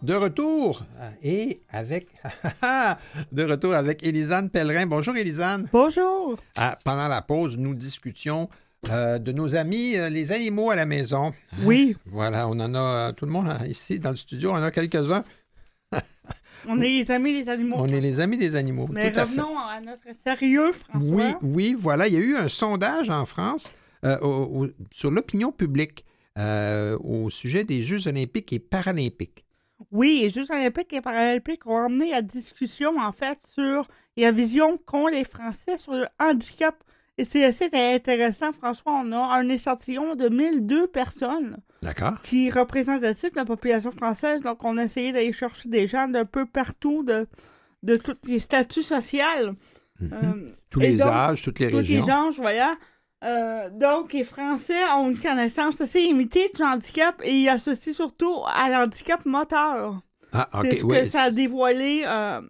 De retour et avec de retour avec Élisane Pellerin. Bonjour Élisane. Bonjour. Ah, pendant la pause, nous discutions euh, de nos amis, euh, les animaux à la maison. Oui. Voilà, on en a euh, tout le monde hein, ici dans le studio, on en a quelques-uns. On est les amis des animaux. On est les amis des animaux. Mais tout à revenons à, à notre sérieux, François. Oui, oui, voilà, il y a eu un sondage en France euh, au, au, sur l'opinion publique euh, au sujet des Jeux olympiques et paralympiques. Oui, les Jeux olympiques et paralympiques ont emmené la discussion, en fait, sur la vision qu'ont les Français sur le handicap. Et c'est assez intéressant, François. On a un échantillon de mille deux personnes. D'accord. Qui est représentatif de la population française. Donc, on a essayé d'aller chercher des gens d'un peu partout, de, de tous les statuts sociaux. Mm-hmm. Euh, tous les donc, âges, toutes les tous régions. Tous les âges, voilà. Euh, donc, les Français ont une connaissance assez limitée du handicap et ils associent surtout à l'handicap moteur. Ah, OK. C'est ce oui. que ça a dévoilé euh,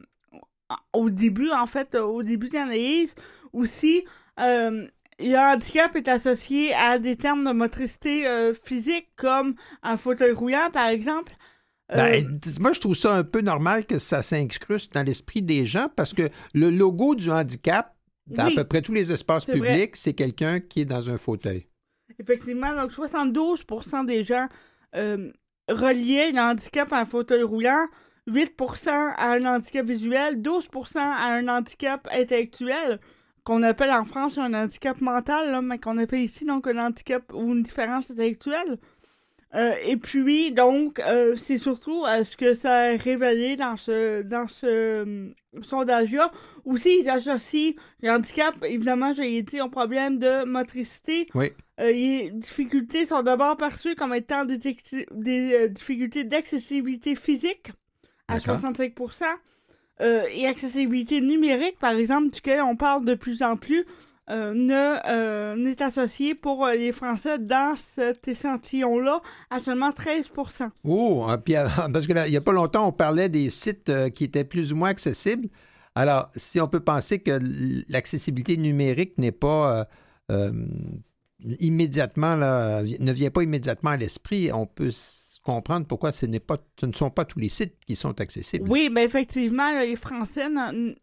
au début, en fait, au début de l'analyse. Aussi, euh, le handicap est associé à des termes de motricité euh, physique comme un fauteuil roulant, par exemple. Euh, Ben, moi, je trouve ça un peu normal que ça s'incruste dans l'esprit des gens parce que le logo du handicap, dans oui, à peu près tous les espaces publics, vrai. C'est quelqu'un qui est dans un fauteuil. Effectivement, donc soixante-douze pour cent des gens euh, reliaient le handicap à un fauteuil roulant, huit pour cent à un handicap visuel, douze pour cent à un handicap intellectuel, qu'on appelle en France un handicap mental, là, mais qu'on appelle ici donc un handicap ou une différence intellectuelle. Euh, et puis, donc, euh, c'est surtout euh, ce que ça a révélé dans ce, dans ce euh, sondage-là. Aussi, j'associe le handicap, évidemment, j'ai dit, au problème de motricité. Oui. Euh, les difficultés sont d'abord perçues comme étant des, des euh, difficultés d'accessibilité physique à D'accord. soixante-cinq pour cent. Euh, et accessibilité numérique, par exemple, duquel on parle de plus en plus, Euh, ne, euh, n'est associé pour euh, les Français dans cet échantillon-là à seulement treize pour cent. Oh, puis, parce qu'il n'y a pas longtemps, on parlait des sites euh, qui étaient plus ou moins accessibles. Alors, si on peut penser que l'accessibilité numérique n'est pas euh, euh, immédiatement, là, ne vient pas immédiatement à l'esprit, on peut comprendre pourquoi ce, n'est pas, ce ne sont pas tous les sites qui sont accessibles. Oui, bien effectivement, là, les Français n'en,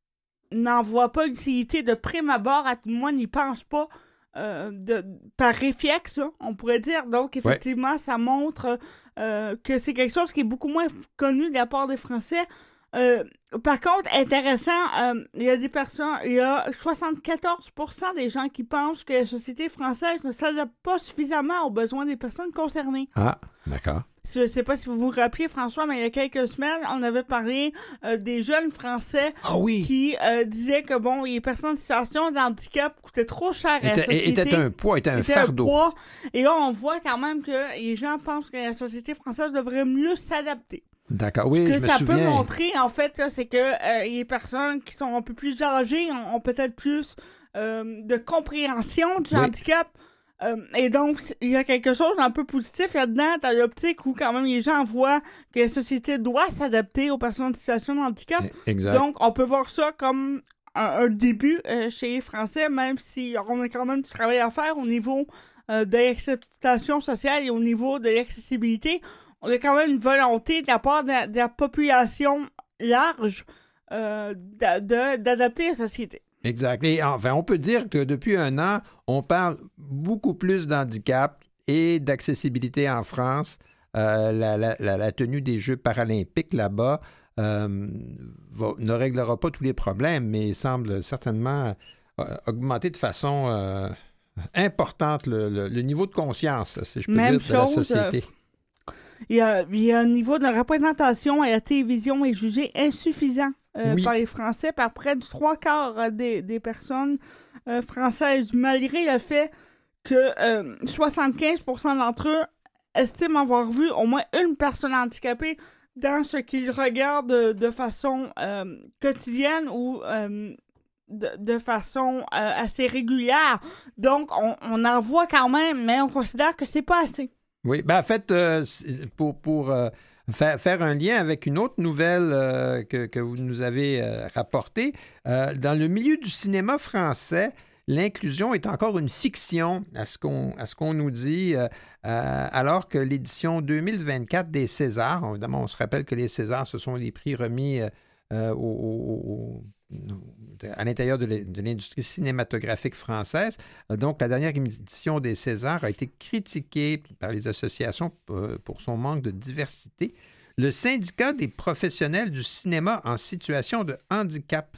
n'en voient pas l'utilité de prime abord, à tout le moins n'y pensent pas euh, de, par réflexe, hein, on pourrait dire. Donc, effectivement, ouais. ça montre euh, que c'est quelque chose qui est beaucoup moins connu de la part des Français. Euh, par contre, intéressant, euh, il y a des personnes, il y a soixante-quatorze pour cent des gens qui pensent que la société française ne s'adapte pas suffisamment aux besoins des personnes concernées. Ah, d'accord. Je ne sais pas si vous vous rappelez, François, mais il y a quelques semaines, on avait parlé euh, des jeunes Français ah, oui. qui euh, disaient que, bon, les personnes en situation de handicap coûtaient trop cher à la société. Était un poids, était un était fardeau. Un poids. Et là, on voit quand même que les gens pensent que la société française devrait mieux s'adapter. D'accord, oui, Ce que je me ça souviens. peut montrer, en fait, là, c'est que euh, les personnes qui sont un peu plus âgées ont, ont peut-être plus euh, de compréhension du oui. handicap. Euh, et donc, il y a quelque chose d'un peu positif là-dedans, dans l'optique où quand même les gens voient que la société doit s'adapter aux personnes en situation de handicap. Exact. Donc, on peut voir ça comme un, un début euh, chez les Français, même si on a quand même du travail à faire au niveau euh, de l'acceptation sociale et au niveau de l'accessibilité. On a quand même une volonté de la part de la, de la population large euh, de, de, d'adapter la société. Exact. Et enfin, on peut dire que depuis un an, on parle beaucoup plus d'handicap et d'accessibilité en France. Euh, la, la, la, la tenue des Jeux paralympiques là-bas euh, va, ne réglera pas tous les problèmes, mais semble certainement euh, augmenter de façon euh, importante le, le, le niveau de conscience, si je peux Même dire, chose, de la société. Euh, il, y a, il y a un niveau de représentation à la télévision est jugé insuffisant. Euh, oui. par les Français, par près du trois quarts des, des personnes euh, françaises, malgré le fait que euh, soixante-quinze pour cent d'entre eux estiment avoir vu au moins une personne handicapée dans ce qu'ils regardent de, de façon euh, quotidienne ou euh, de, de façon euh, assez régulière. Donc, on, on en voit quand même, mais on considère que c'est pas assez. Oui, ben en fait, euh, pour... pour euh... Faire, faire un lien avec une autre nouvelle euh, que, que vous nous avez euh, rapportée. Euh, dans le milieu du cinéma français, l'inclusion est encore une fiction à ce qu'on, à ce qu'on nous dit, euh, euh, alors que l'édition deux mille vingt-quatre des Césars, évidemment, on se rappelle que les Césars, ce sont les prix remis euh, au, au, au, à l'intérieur de l'industrie cinématographique française. Donc, la dernière édition des Césars a été critiquée par les associations pour son manque de diversité. Le syndicat des professionnels du cinéma en situation de handicap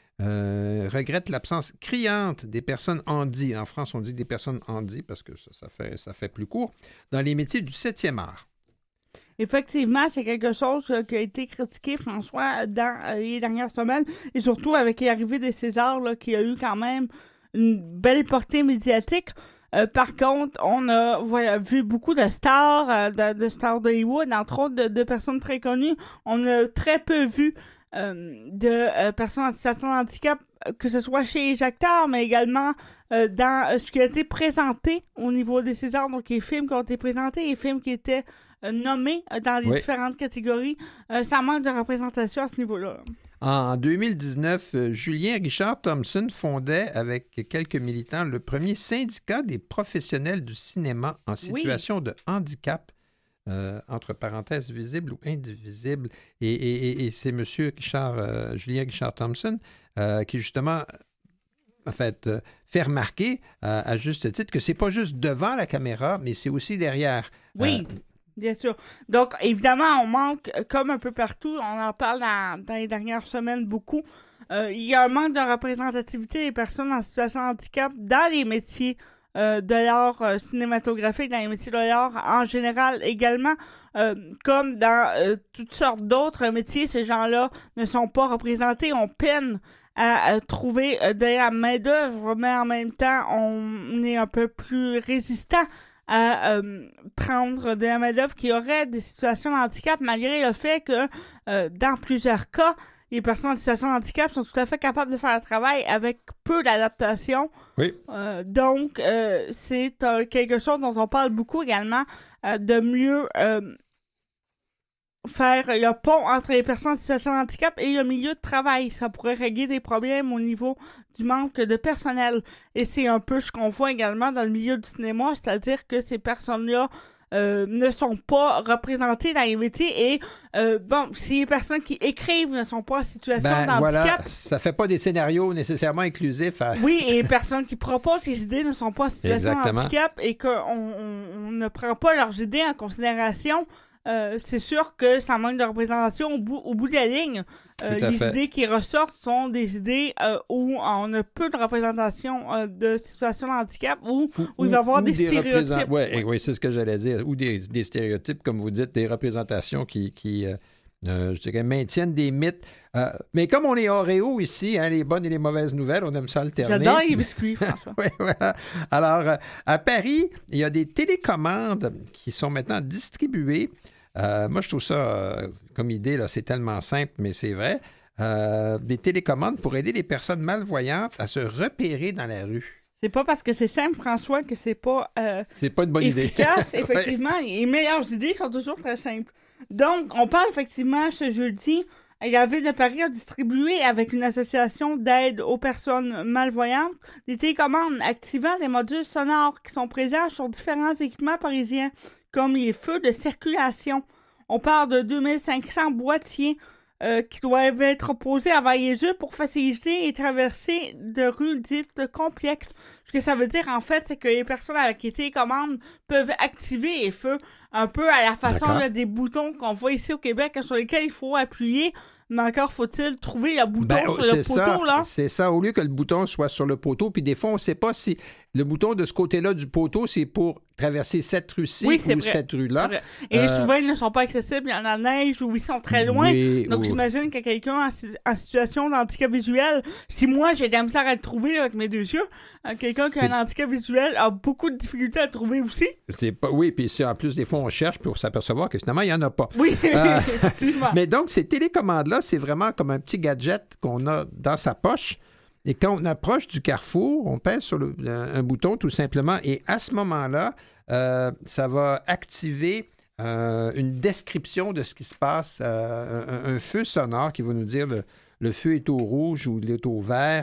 euh, regrette l'absence criante des personnes handies. En France, on dit des personnes handies parce que ça, ça, fait, ça fait plus court, dans les métiers du septième art. Effectivement, c'est quelque chose euh, qui a été critiqué, François, dans euh, les dernières semaines, et surtout avec l'arrivée des Césars, là, qui a eu quand même une belle portée médiatique. Euh, par contre, on a voilà, vu beaucoup de stars, euh, de, de stars d'Hollywood, entre autres de, de personnes très connues. On a très peu vu euh, de euh, personnes en situation de handicap, que ce soit chez les acteurs, mais également euh, dans euh, ce qui a été présenté au niveau des Césars, donc les films qui ont été présentés, les films qui étaient euh, nommés euh, dans les oui. différentes catégories. Euh, ça manque de représentation à ce niveau-là. En deux mille dix-neuf, euh, Julien Richard Thompson fondait avec quelques militants le premier syndicat des professionnels du cinéma en situation oui. de handicap, euh, entre parenthèses visible ou indivisible. Et, et, et c'est M. Richard, euh, Julien Richard Thompson euh, qui, justement, en fait, euh, fait remarquer euh, à juste titre que c'est pas juste devant la caméra, mais c'est aussi derrière. Oui. Euh, Bien sûr. Donc, évidemment, on manque, comme un peu partout, on en parle dans, dans les dernières semaines beaucoup, euh, il y a un manque de représentativité des personnes en situation de handicap dans les métiers euh, de l'art euh, cinématographique, dans les métiers de l'art en général également, euh, comme dans euh, toutes sortes d'autres métiers, ces gens-là ne sont pas représentés, on peine à, à trouver euh, de la main-d'œuvre, mais en même temps, on est un peu plus résistant à euh, prendre de la main-d'œuvre qui aurait des situations de handicap, malgré le fait que, euh, dans plusieurs cas, les personnes en situation de handicap sont tout à fait capables de faire le travail avec peu d'adaptation. Oui. Euh, donc, euh, c'est euh, quelque chose dont on parle beaucoup également, euh, de mieux euh, faire le pont entre les personnes en situation de handicap et le milieu de travail. Ça pourrait régler des problèmes au niveau du manque de personnel. Et c'est un peu ce qu'on voit également dans le milieu du cinéma, c'est-à-dire que ces personnes-là euh, ne sont pas représentées dans les métiers et, euh, bon, si les personnes qui écrivent ne sont pas en situation ben, de handicap... Voilà, ça fait pas des scénarios nécessairement inclusifs. À... Oui, et les personnes qui proposent les idées ne sont pas en situation Exactement. de handicap et qu'on on, on ne prend pas leurs idées en considération. Euh, c'est sûr que ça manque de représentation au bout, au bout de la ligne. Euh, les fait. idées qui ressortent sont des idées euh, où on a peu de représentation euh, de situations de handicap, où, où, où il va y avoir des, des stéréotypes. Représent... Ouais, oui, ouais, c'est ce que j'allais dire. Ou des, des stéréotypes, comme vous dites, des représentations qui, qui euh, euh, je dirais, maintiennent des mythes. Euh, mais comme on est Oreo ici, hein, les bonnes et les mauvaises nouvelles, on aime ça alterner. J'adore les biscuits, François. Oui, voilà. Alors, euh, à Paris, il y a des télécommandes qui sont maintenant distribuées. Euh, moi, je trouve ça, euh, comme idée, là, c'est tellement simple, mais c'est vrai. Euh, des télécommandes pour aider les personnes malvoyantes à se repérer dans la rue. C'est pas parce que c'est simple, François, que c'est pas, euh, c'est pas une bonne efficace. idée. Effectivement, ouais. Les meilleures idées sont toujours très simples. Donc, on parle effectivement ce jeudi. La Ville de Paris a distribué, avec une association d'aide aux personnes malvoyantes, des télécommandes activant des modules sonores qui sont présents sur différents équipements parisiens, comme les feux de circulation. On parle de deux mille cinq cents boîtiers euh, qui doivent être posés avant les yeux pour faciliter les traversées de rues dites complexes. Ce que ça veut dire, en fait, c'est que les personnes avec les télécommandes peuvent activer les feux un peu à la façon là, des boutons qu'on voit ici au Québec sur lesquels il faut appuyer. Mais encore faut-il trouver le bouton ben, sur le poteau, ça, là. C'est ça, au lieu que le bouton soit sur le poteau, puis des fois, on ne sait pas si le bouton de ce côté-là du poteau, c'est pour traverser cette rue-ci oui, ou vrai. cette rue-là. Et euh... souvent, ils ne sont pas accessibles, il y en a neige ou ils sont très loin. Oui, donc, oui. j'imagine que quelqu'un en, en situation d'handicap visuel, si moi, j'ai de la misère à le trouver là, avec mes deux yeux, hein, quelqu'un qui a un handicap visuel a beaucoup de difficultés à le trouver aussi. C'est pas, oui, puis en plus, des fois, on cherche pour s'apercevoir que finalement, il n'y en a pas. Oui, euh... effectivement. Mais donc, ces télécommandes-là, c'est vraiment comme un petit gadget qu'on a dans sa poche. Et quand on approche du carrefour, on pèse sur le, un, un bouton tout simplement. Et à ce moment-là, euh, ça va activer euh, une description de ce qui se passe. Euh, un, un feu sonore qui va nous dire le, le feu est au rouge ou il est au vert.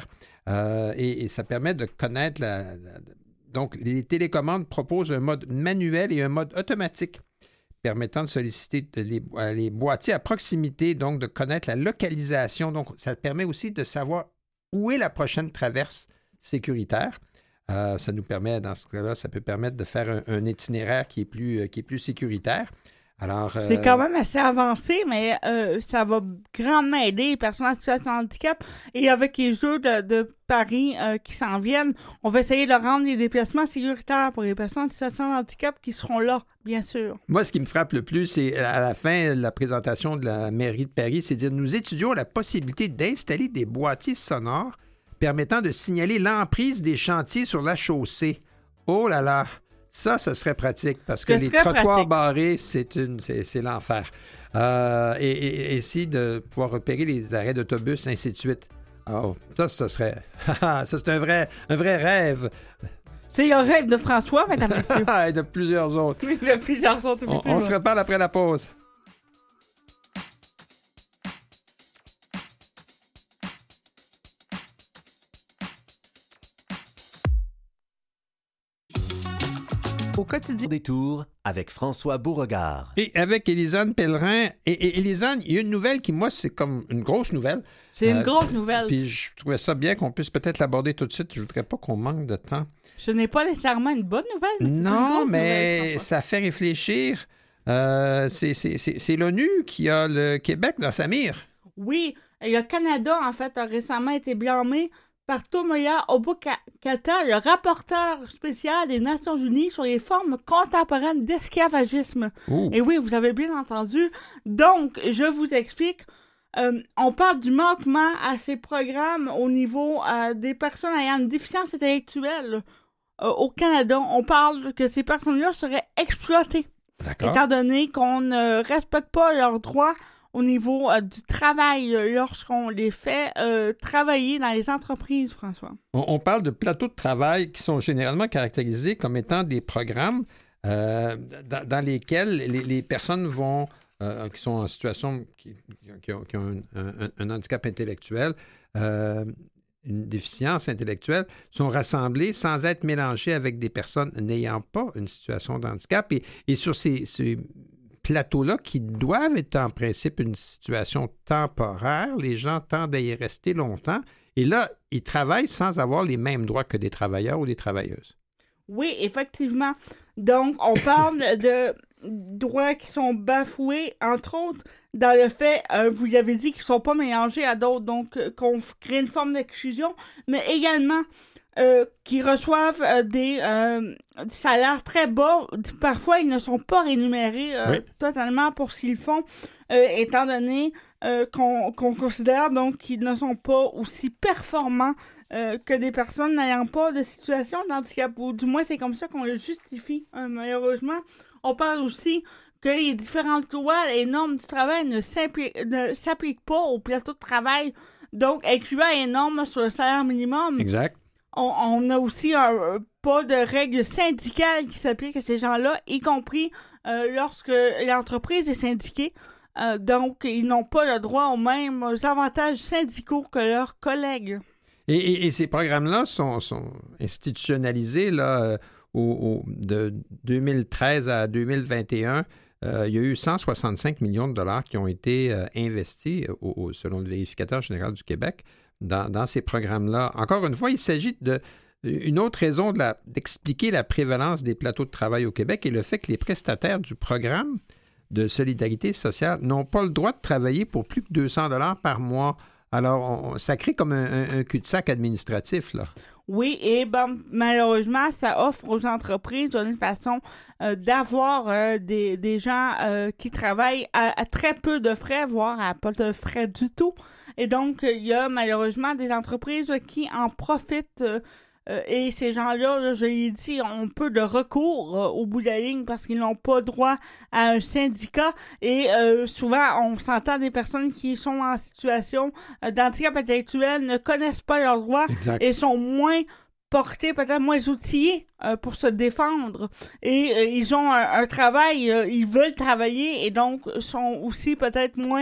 Euh, et, et ça permet de connaître la, la... Donc, les télécommandes proposent un mode manuel et un mode automatique permettant de solliciter les, les boîtiers à proximité, donc de connaître la localisation. Donc, ça permet aussi de savoir où est la prochaine traverse sécuritaire. Euh, ça nous permet, dans ce cas-là, ça peut permettre de faire un, un itinéraire qui est plus, qui est plus sécuritaire. Alors, euh... c'est quand même assez avancé, mais euh, ça va grandement aider les personnes en situation de handicap. Et avec les Jeux de, de Paris euh, qui s'en viennent, on va essayer de rendre les déplacements sécuritaires pour les personnes en situation de handicap qui seront là, bien sûr. Moi, ce qui me frappe le plus, c'est à la fin de la présentation de la mairie de Paris, c'est de dire « Nous étudions la possibilité d'installer des boîtiers sonores permettant de signaler l'emprise des chantiers sur la chaussée. » Oh là là! Ça, ce serait pratique parce que ce les trottoirs pratique. barrés, c'est, une, c'est, c'est l'enfer. Euh, et, et, et aussi de pouvoir repérer les arrêts d'autobus, ainsi de suite. Oh, ça, ce serait... ça, c'est un vrai, un vrai rêve. C'est un rêve de François, mesdames et messieurs. Et de plusieurs autres. Oui, de plusieurs autres. On, on se reparle après la pause. Au quotidien Détour avec François Beauregard. Et avec Élisane Pellerin. Et, et Élisane, il y a une nouvelle qui, moi, c'est comme une grosse nouvelle. C'est une euh, grosse nouvelle. Puis je trouvais ça bien qu'on puisse peut-être l'aborder tout de suite. Je ne voudrais pas qu'on manque de temps. Ce n'est pas nécessairement une bonne nouvelle, mais c'est non, une grosse mais nouvelle, ça fait réfléchir. Euh, c'est, c'est, c'est, c'est l'ONU qui a le Québec dans sa mire. Oui, et le Canada, en fait, a récemment été blâmé par Tomoya Obokata, le rapporteur spécial des Nations unies sur les formes contemporaines d'esclavagisme. Ouh. Et oui, vous avez bien entendu. Donc, je vous explique. Euh, on parle du manquement à ces programmes au niveau euh, des personnes ayant une déficience intellectuelle euh, au Canada. On parle que ces personnes-là seraient exploitées. D'accord. Étant donné qu'on ne respecte pas leurs droits au niveau euh, du travail euh, lorsqu'on les fait euh, travailler dans les entreprises, François. On, on parle de plateaux de travail qui sont généralement caractérisés comme étant des programmes euh, dans, dans lesquels les, les personnes vont, euh, qui sont en situation, qui, qui ont, qui ont un, un, un handicap intellectuel, euh, une déficience intellectuelle, sont rassemblées sans être mélangées avec des personnes n'ayant pas une situation de handicap. Et, et sur ces... ces plateaux-là qui doivent être en principe une situation temporaire. Les gens tendent à y rester longtemps. Et là, ils travaillent sans avoir les mêmes droits que des travailleurs ou des travailleuses. Oui, effectivement. Donc, on parle de droits qui sont bafoués, entre autres, dans le fait, euh, vous l'avez dit, qu'ils ne sont pas mélangés à d'autres, donc euh, qu'on crée une forme d'exclusion, mais également Euh, qui reçoivent euh, des, euh, des salaires très bas. Parfois, ils ne sont pas rémunérés euh, oui. totalement pour ce qu'ils font, euh, étant donné euh, qu'on, qu'on considère donc qu'ils ne sont pas aussi performants euh, que des personnes n'ayant pas de situation de handicap, ou du moins c'est comme ça qu'on le justifie, hein, malheureusement. On parle aussi que les différentes lois et normes du travail ne, ne s'appliquent pas au plateau de travail, donc incluant les normes sur le salaire minimum. Exact. On, on a aussi un, pas de règles syndicales qui s'appliquent à ces gens-là, y compris euh, lorsque l'entreprise est syndiquée. Euh, donc, ils n'ont pas le droit aux mêmes avantages syndicaux que leurs collègues. Et, et, et ces programmes-là sont, sont institutionnalisés là, au, au, de deux mille treize à deux mille vingt et un. Euh, il y a eu cent soixante-cinq millions de dollars qui ont été euh, investis, au, au, selon le vérificateur général du Québec, Dans, dans ces programmes-là. Encore une fois, il s'agit de une autre raison de la, d'expliquer la prévalence des plateaux de travail au Québec et le fait que les prestataires du programme de solidarité sociale n'ont pas le droit de travailler pour plus que deux cents dollars par mois. Alors, on, ça crée comme un, un, un cul-de-sac administratif, là. Oui, et ben, malheureusement, ça offre aux entreprises une façon euh, d'avoir euh, des, des gens euh, qui travaillent à, à très peu de frais, voire à pas de frais du tout. Et donc, il y a malheureusement des entreprises qui en profitent. Euh, euh, et ces gens-là, là, je l'ai dit, ont peu de recours euh, au bout de la ligne parce qu'ils n'ont pas droit à un syndicat. Et euh, souvent, on s'entend des personnes qui sont en situation euh, d'handicap intellectuel, ne connaissent pas leurs droits Exact. Et sont moins portés, peut-être moins outillés euh, pour se défendre. Et euh, ils ont un, un travail, euh, ils veulent travailler et donc sont aussi peut-être moins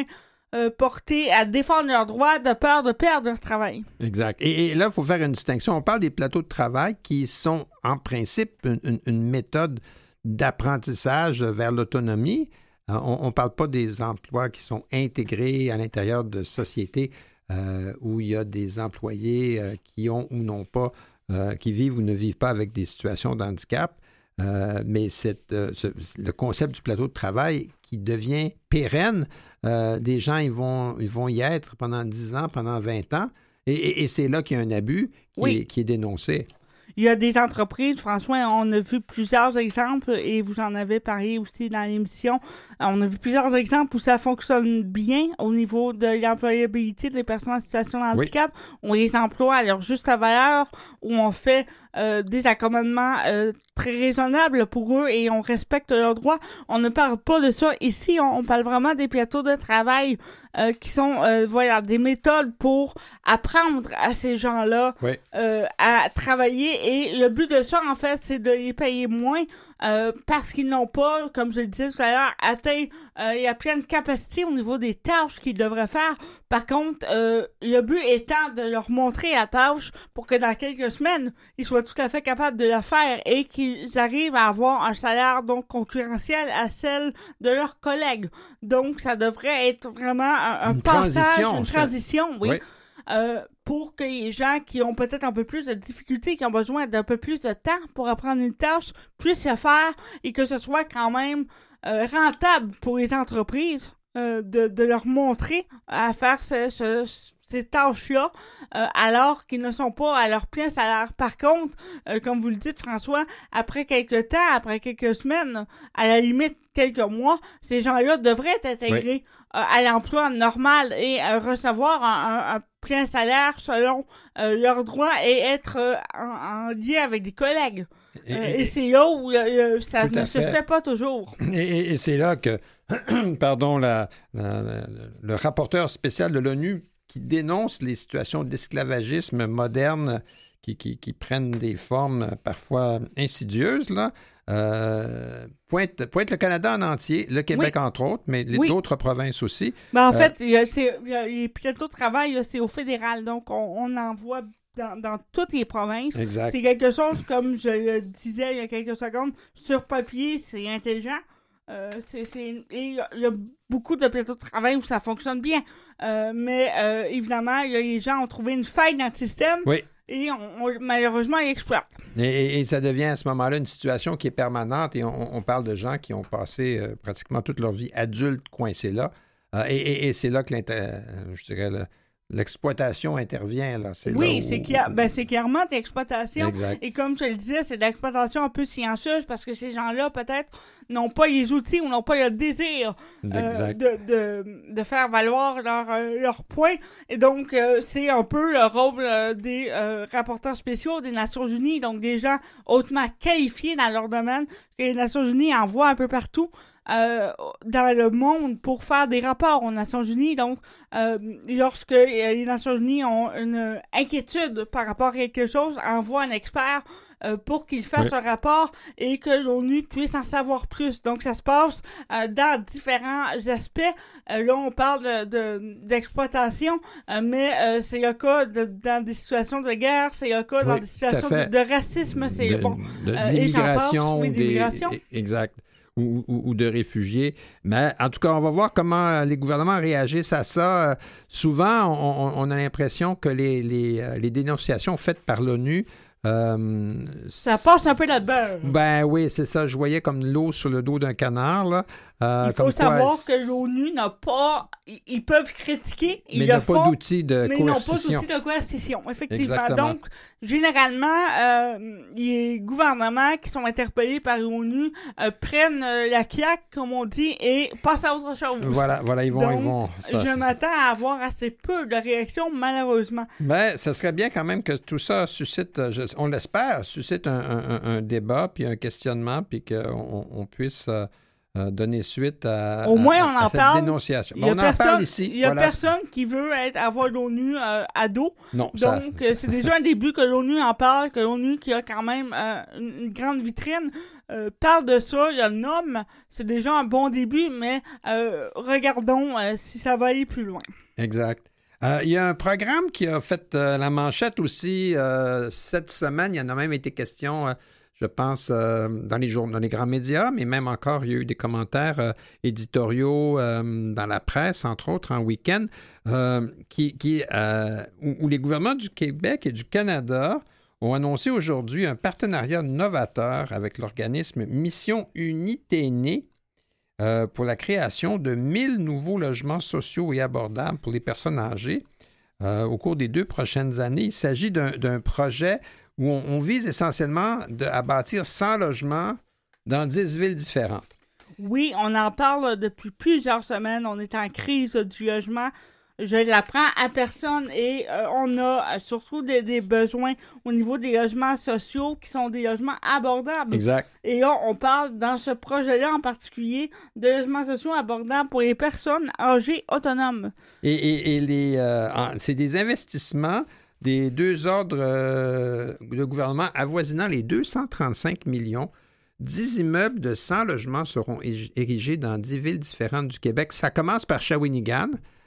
euh, portés à défendre leurs droits de peur de perdre leur travail. Exact. Et, et là, il faut faire une distinction. On parle des plateaux de travail qui sont, en principe, une, une, une méthode d'apprentissage vers l'autonomie. Euh, on ne parle pas des emplois qui sont intégrés à l'intérieur de sociétés euh, où il y a des employés euh, qui ont ou n'ont pas, euh, qui vivent ou ne vivent pas avec des situations de handicap. Euh, mais cette, euh, ce, le concept du plateau de travail qui devient pérenne, euh, des gens ils vont, ils vont y être pendant dix ans, pendant vingt ans, et, et, et c'est là qu'il y a un abus qui, oui. est, qui est dénoncé. Il y a des entreprises, François, on a vu plusieurs exemples et vous en avez parlé aussi dans l'émission. On a vu plusieurs exemples où ça fonctionne bien au niveau de l'employabilité des personnes en situation de handicap. Oui. On les emploie à leur juste valeur, où on fait euh, des accommodements euh, très raisonnables pour eux et on respecte leurs droits. On ne parle pas de ça ici, on, on parle vraiment des plateaux de travail euh, qui sont euh, voilà, des méthodes pour apprendre à ces gens-là oui. euh, à travailler. Et le but de ça, en fait, c'est de les payer moins euh, parce qu'ils n'ont pas, comme je le disais tout à l'heure, atteint euh, la pleine capacité au niveau des tâches qu'ils devraient faire. Par contre, euh, le but étant de leur montrer la tâche pour que dans quelques semaines, ils soient tout à fait capables de la faire et qu'ils arrivent à avoir un salaire donc concurrentiel à celle de leurs collègues. Donc, ça devrait être vraiment un, un une passage, transition, une ça. transition, oui. oui. Euh, pour que les gens qui ont peut-être un peu plus de difficultés, qui ont besoin d'un peu plus de temps pour apprendre une tâche, puissent le faire et que ce soit quand même euh, rentable pour les entreprises euh, de, de leur montrer à faire ce, ce, ces tâches-là euh, alors qu'ils ne sont pas à leur plein salaire. Par contre, euh, comme vous le dites, François, après quelques temps, après quelques semaines, à la limite quelques mois, ces gens-là devraient être intégrés oui. euh, à l'emploi normal et euh, recevoir un, un, un plein salaire selon euh, leurs droits et être euh, en, en lien avec des collègues. Et, euh, et, et c'est là où euh, ça ne se fait. fait pas toujours. Et, et, et c'est là que, pardon, la, la, la, le rapporteur spécial de l'ONU qui dénonce les situations d'esclavagisme moderne qui, qui, qui prennent des formes parfois insidieuses, là, Euh, pointe, pointe le Canada en entier, le Québec oui. entre autres, mais les, oui. d'autres provinces aussi. Ben, en euh, fait, il y a, c'est, il y a, les plateaux de travail, là, c'est au fédéral, donc on, on en voit dans, dans toutes les provinces. Exact. C'est quelque chose, comme je le disais il y a quelques secondes, sur papier, c'est intelligent. Euh, c'est, c'est, et il y a beaucoup de plateaux de travail où ça fonctionne bien. Euh, mais euh, évidemment, les gens ont trouvé une faille dans le système. Oui. Et on, on, malheureusement, ils exploitent. Et, et, et ça devient à ce moment-là une situation qui est permanente et on, on parle de gens qui ont passé euh, pratiquement toute leur vie adulte coincés là. Euh, et, et, et c'est là que je dirais, le, l'exploitation intervient. Là. C'est oui, là où... c'est, clair, ben, c'est clairement de l'exploitation. Exact. Et comme je le disais, c'est de l'exploitation un peu silencieuse parce que ces gens-là, peut-être, n'ont pas les outils ou n'ont pas le désir euh, de, de, de faire valoir leur, euh, leur point. Et donc, euh, c'est un peu le rôle euh, des euh, rapporteurs spéciaux des Nations Unies, donc des gens hautement qualifiés dans leur domaine que les Nations Unies envoient un peu partout. Euh, dans le monde pour faire des rapports aux Nations Unies. Donc, euh, lorsque les Nations Unies ont une inquiétude par rapport à quelque chose, envoient un expert euh, pour qu'il fasse oui. un rapport et que l'ONU puisse en savoir plus. Donc, ça se passe euh, dans différents aspects. Euh, là, on parle de, de, d'exploitation, euh, mais euh, c'est le cas de, dans des situations de guerre, c'est le cas dans oui, des situations de, de racisme, c'est de, bon. De, euh, d'immigration. Oui, des... d'immigration. Exact. Ou, ou, ou de réfugiés. Mais en tout cas, on va voir comment les gouvernements réagissent à ça. Souvent, on, on a l'impression que les, les, les dénonciations faites par l'ONU Euh, ça passe un peu là-dedans. Ben oui, c'est ça. Je voyais comme l'eau sur le dos d'un canard, là. Euh, Il faut comme savoir quoi, que l'ONU n'a pas... Ils peuvent critiquer, ils mais le n'a font, pas d'outils de mais coercition. ils n'ont pas d'outils de coercition, effectivement. Exactement. Donc, généralement, euh, les gouvernements qui sont interpellés par l'ONU euh, prennent euh, la claque, comme on dit, et passent à autre chose. Voilà, voilà, ils vont... Donc, ils vont ça, je c'est... m'attends à avoir assez peu de réactions, malheureusement. Ben, ça serait bien quand même que tout ça suscite, je, on l'espère, suscite un, un, un débat, puis un questionnement, puis qu'on on puisse... Euh, Euh, donner suite à, Au moins, à, on à en cette parle. dénonciation. Il y a on personne, en parle ici. Il n'y a voilà. personne qui veut être, avoir l'ONU euh, à dos. Non, Donc, ça, c'est déjà un début que l'ONU en parle, que l'ONU qui a quand même euh, une, une grande vitrine euh, parle de ça, il le nomme. C'est déjà un bon début, mais euh, regardons euh, si ça va aller plus loin. Exact. Euh, il y a un programme qui a fait euh, la manchette aussi euh, cette semaine. Il y en a même été question, euh, je pense, euh, dans les journaux, dans les grands médias, mais même encore, il y a eu des commentaires euh, éditoriaux euh, dans la presse, entre autres, en week-end, euh, qui, qui, euh, où, où les gouvernements du Québec et du Canada ont annoncé aujourd'hui un partenariat novateur avec l'organisme Mission Unité euh, pour la création de mille nouveaux logements sociaux et abordables pour les personnes âgées euh, au cours des deux prochaines années. Il s'agit d'un, d'un projet où on, on vise essentiellement de, à bâtir cent logements dans dix villes différentes. Oui, on en parle depuis plusieurs semaines. On est en crise du logement. Je l'apprends à personne et euh, on a surtout des, des besoins au niveau des logements sociaux qui sont des logements abordables. Exact. Et là, on parle dans ce projet-là en particulier de logements sociaux abordables pour les personnes âgées autonomes. Et, et, et les, euh, en, c'est des investissements des deux ordres euh, de gouvernement avoisinant les deux cent trente-cinq millions. dix immeubles de cent logements seront érigés dans dix villes différentes du Québec. Ça commence par Shawinigan.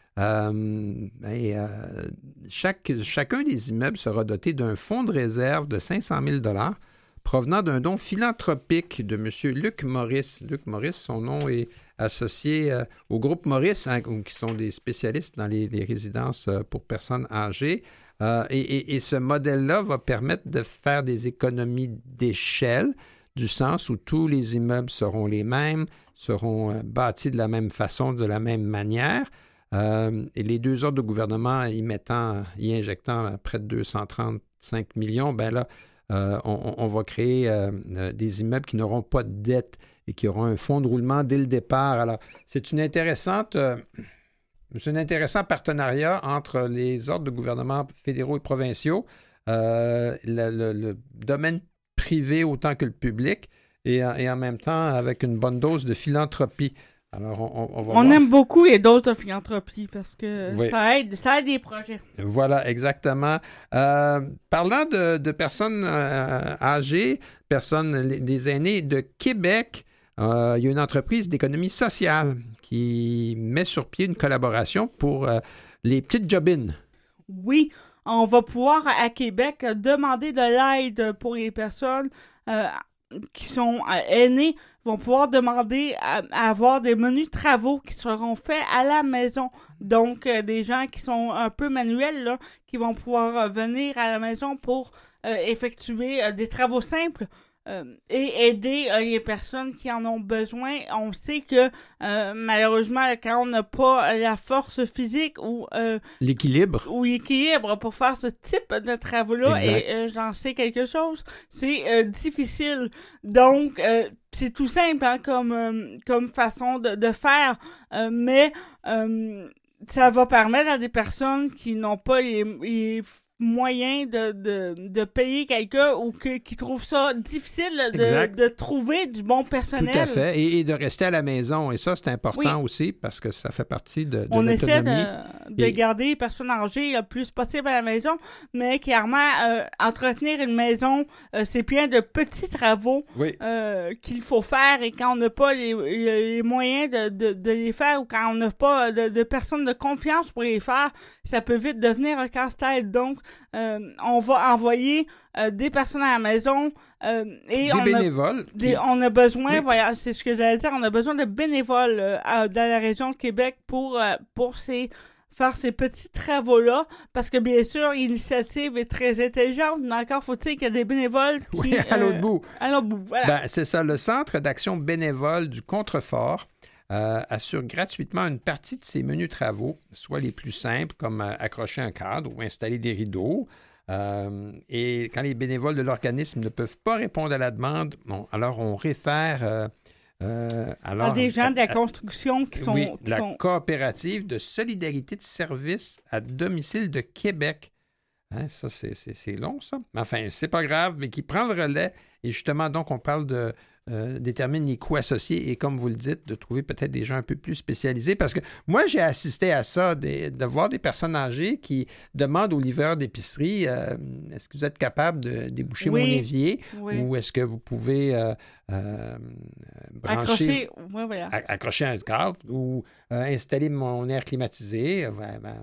Euh, et, euh, chaque, chacun des immeubles sera doté d'un fonds de réserve de cinq cent mille dollars provenant d'un don philanthropique de M. Luc Maurice. Luc Maurice, son nom est associé euh, au groupe Maurice, hein, qui sont des spécialistes dans les, les résidences euh, pour personnes âgées. Euh, et, et, et ce modèle-là va permettre de faire des économies d'échelle, du sens où tous les immeubles seront les mêmes, seront euh, bâtis de la même façon, de la même manière. Euh, et les deux ordres de gouvernement y mettant, y injectant près de deux cent trente-cinq millions, ben là, euh, on, on va créer euh, des immeubles qui n'auront pas de dette et qui auront un fonds de roulement dès le départ. Alors, c'est une intéressante, euh, c'est un intéressant partenariat entre les ordres de gouvernement fédéraux et provinciaux, euh, le, le, le domaine privé autant que le public, et, et en même temps avec une bonne dose de philanthropie. Alors, on, on, va on voir. aime beaucoup les doses de philanthropie parce que oui. ça aide, ça aide les projets. Voilà, exactement. Euh, parlant de, de personnes euh, âgées, personnes, des aînés de Québec, euh, il y a une entreprise d'économie sociale qui met sur pied une collaboration pour euh, les petites jobines. Oui, on va pouvoir à Québec demander de l'aide pour les personnes euh, qui sont euh, aînées, vont pouvoir demander à, à avoir des menus travaux qui seront faits à la maison. Donc, euh, des gens qui sont un peu manuels, là, qui vont pouvoir euh, venir à la maison pour euh, effectuer euh, des travaux simples euh, et aider euh, les personnes qui en ont besoin. On sait que, euh, malheureusement, quand on n'a pas la force physique ou euh, l'équilibre ou l'équilibre pour faire ce type de travaux-là, exact. et euh, j'en sais quelque chose, c'est euh, difficile. Donc, euh, c'est tout simple hein, comme, euh, comme façon de, de faire, euh, mais euh, ça va permettre à des personnes qui n'ont pas les, les moyens de, de, de payer quelqu'un ou que, qui trouvent ça difficile de, de trouver du bon personnel. Tout à fait, et, et de rester à la maison. Et ça, c'est important oui. aussi parce que ça fait partie de, de On l'autonomie. essaie de, de et... garder les personnes âgées le plus possible à la maison, mais clairement, euh, entretenir une maison, euh, c'est plein de petits travaux oui. euh, qu'il faut faire et quand on n'a pas les, les moyens de, de, de les faire ou quand on n'a pas de, de personnes de confiance pour les faire, ça peut vite devenir un casse-tête. Donc, Euh, on va envoyer euh, des personnes à la maison euh, et des on bénévoles. A, des, on a besoin, oui. voilà, c'est ce que j'allais dire, on a besoin de bénévoles euh, à, dans la région de Québec pour, euh, pour ces, faire ces petits travaux-là, parce que bien sûr, l'initiative est très intelligente, mais encore faut-il qu'il y ait des bénévoles qui... Oui, à l'autre euh, bout. À l'autre bout, voilà. Ben, c'est ça, le Centre d'action bénévole du Contrefort Euh, assure gratuitement une partie de ces menus travaux, soit les plus simples, comme euh, accrocher un cadre ou installer des rideaux. Euh, et quand les bénévoles de l'organisme ne peuvent pas répondre à la demande, bon, alors on réfère euh, euh, alors, à des gens de la construction qui sont... Oui, qui la sont... coopérative de solidarité de services à domicile de Québec. Hein, ça, c'est, c'est, c'est long, ça. Enfin, c'est pas grave, mais qui prend le relais. Et justement, donc, on parle de, euh, détermine les coûts associés et, comme vous le dites, de trouver peut-être des gens un peu plus spécialisés. Parce que moi, j'ai assisté à ça, des, de voir des personnes âgées qui demandent au livreur d'épicerie euh, est-ce que vous êtes capable de déboucher oui. mon évier oui. ou est-ce que vous pouvez euh, euh, brancher, accrocher, ouais, voilà. accrocher un câble ou euh, installer mon air climatisé, euh, ma, ma,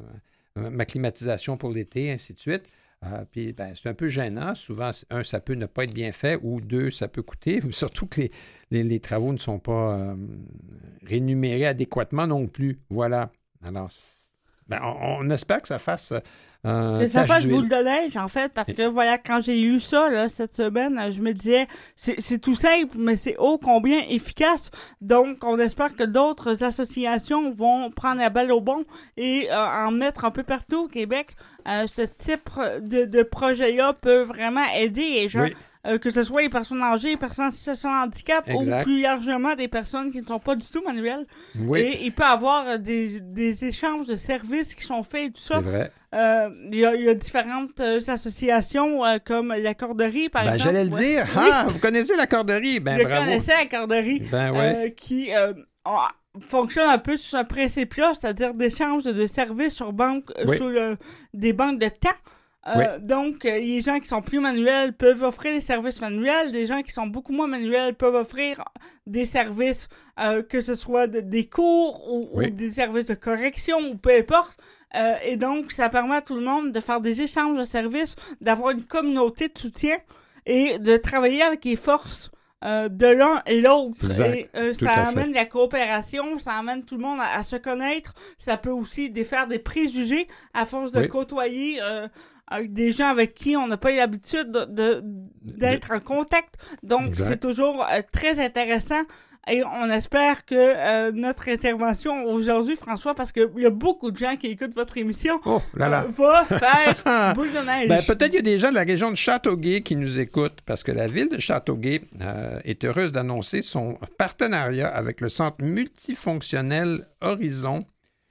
ma, ma climatisation pour l'été, ainsi de suite. Euh, puis, ben, c'est un peu gênant. Souvent, un, ça peut ne pas être bien fait ou deux, ça peut coûter. Surtout que les, les, les travaux ne sont pas euh, rémunérés adéquatement non plus. Voilà. Alors, ben, on, on espère que ça fasse... Euh, que ça fasse boule de neige, en fait, parce que, voilà, quand j'ai eu ça, là, cette semaine, je me disais, c'est, c'est tout simple, mais c'est ô combien efficace. Donc, on espère que d'autres associations vont prendre la balle au bon et euh, en mettre un peu partout au Québec. Euh, ce type de, de projet-là peut vraiment aider les gens. Oui. Euh, que ce soit les personnes âgées, les personnes en situation de handicap exact. Ou plus largement des personnes qui ne sont pas du tout manuelles. Oui. Et il peut y avoir des, des échanges de services qui sont faits et tout ça. C'est vrai. Euh, il, y a, il y a différentes euh, associations euh, comme la Corderie, par ben, exemple. J'allais le ouais. dire. Ah, vous connaissez la Corderie? Ben, Je bravo. connaissais la Corderie. Ben, ouais. euh, qui euh, fonctionne un peu sur ce principe-là, c'est-à-dire d'échange de services sur, banque, oui. sur le, des banques de temps. Euh, oui. Donc, euh, les gens qui sont plus manuels peuvent offrir des services manuels. Des gens qui sont beaucoup moins manuels peuvent offrir des services, euh, que ce soit de, des cours ou, oui. ou des services de correction ou peu importe. Euh, et donc, ça permet à tout le monde de faire des échanges de services, d'avoir une communauté de soutien et de travailler avec les forces euh, de l'un et l'autre. Exact. Et euh, ça amène la coopération, ça amène tout le monde à, à se connaître. Ça peut aussi défaire des préjugés à force de oui. côtoyer... Euh, avec des gens avec qui on n'a pas eu l'habitude de, de, d'être de... en contact. Donc, exact. C'est toujours euh, très intéressant. Et on espère que euh, notre intervention aujourd'hui, François, parce qu'il y a beaucoup de gens qui écoutent votre émission, oh, là là. Euh, va faire boule de neige. Ben, peut-être qu'il y a des gens de la région de Châteauguay qui nous écoutent, parce que la ville de Châteauguay euh, est heureuse d'annoncer son partenariat avec le Centre multifonctionnel Horizon,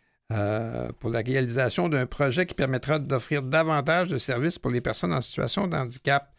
Euh, pour la réalisation d'un projet qui permettra d'offrir davantage de services pour les personnes en situation de handicap.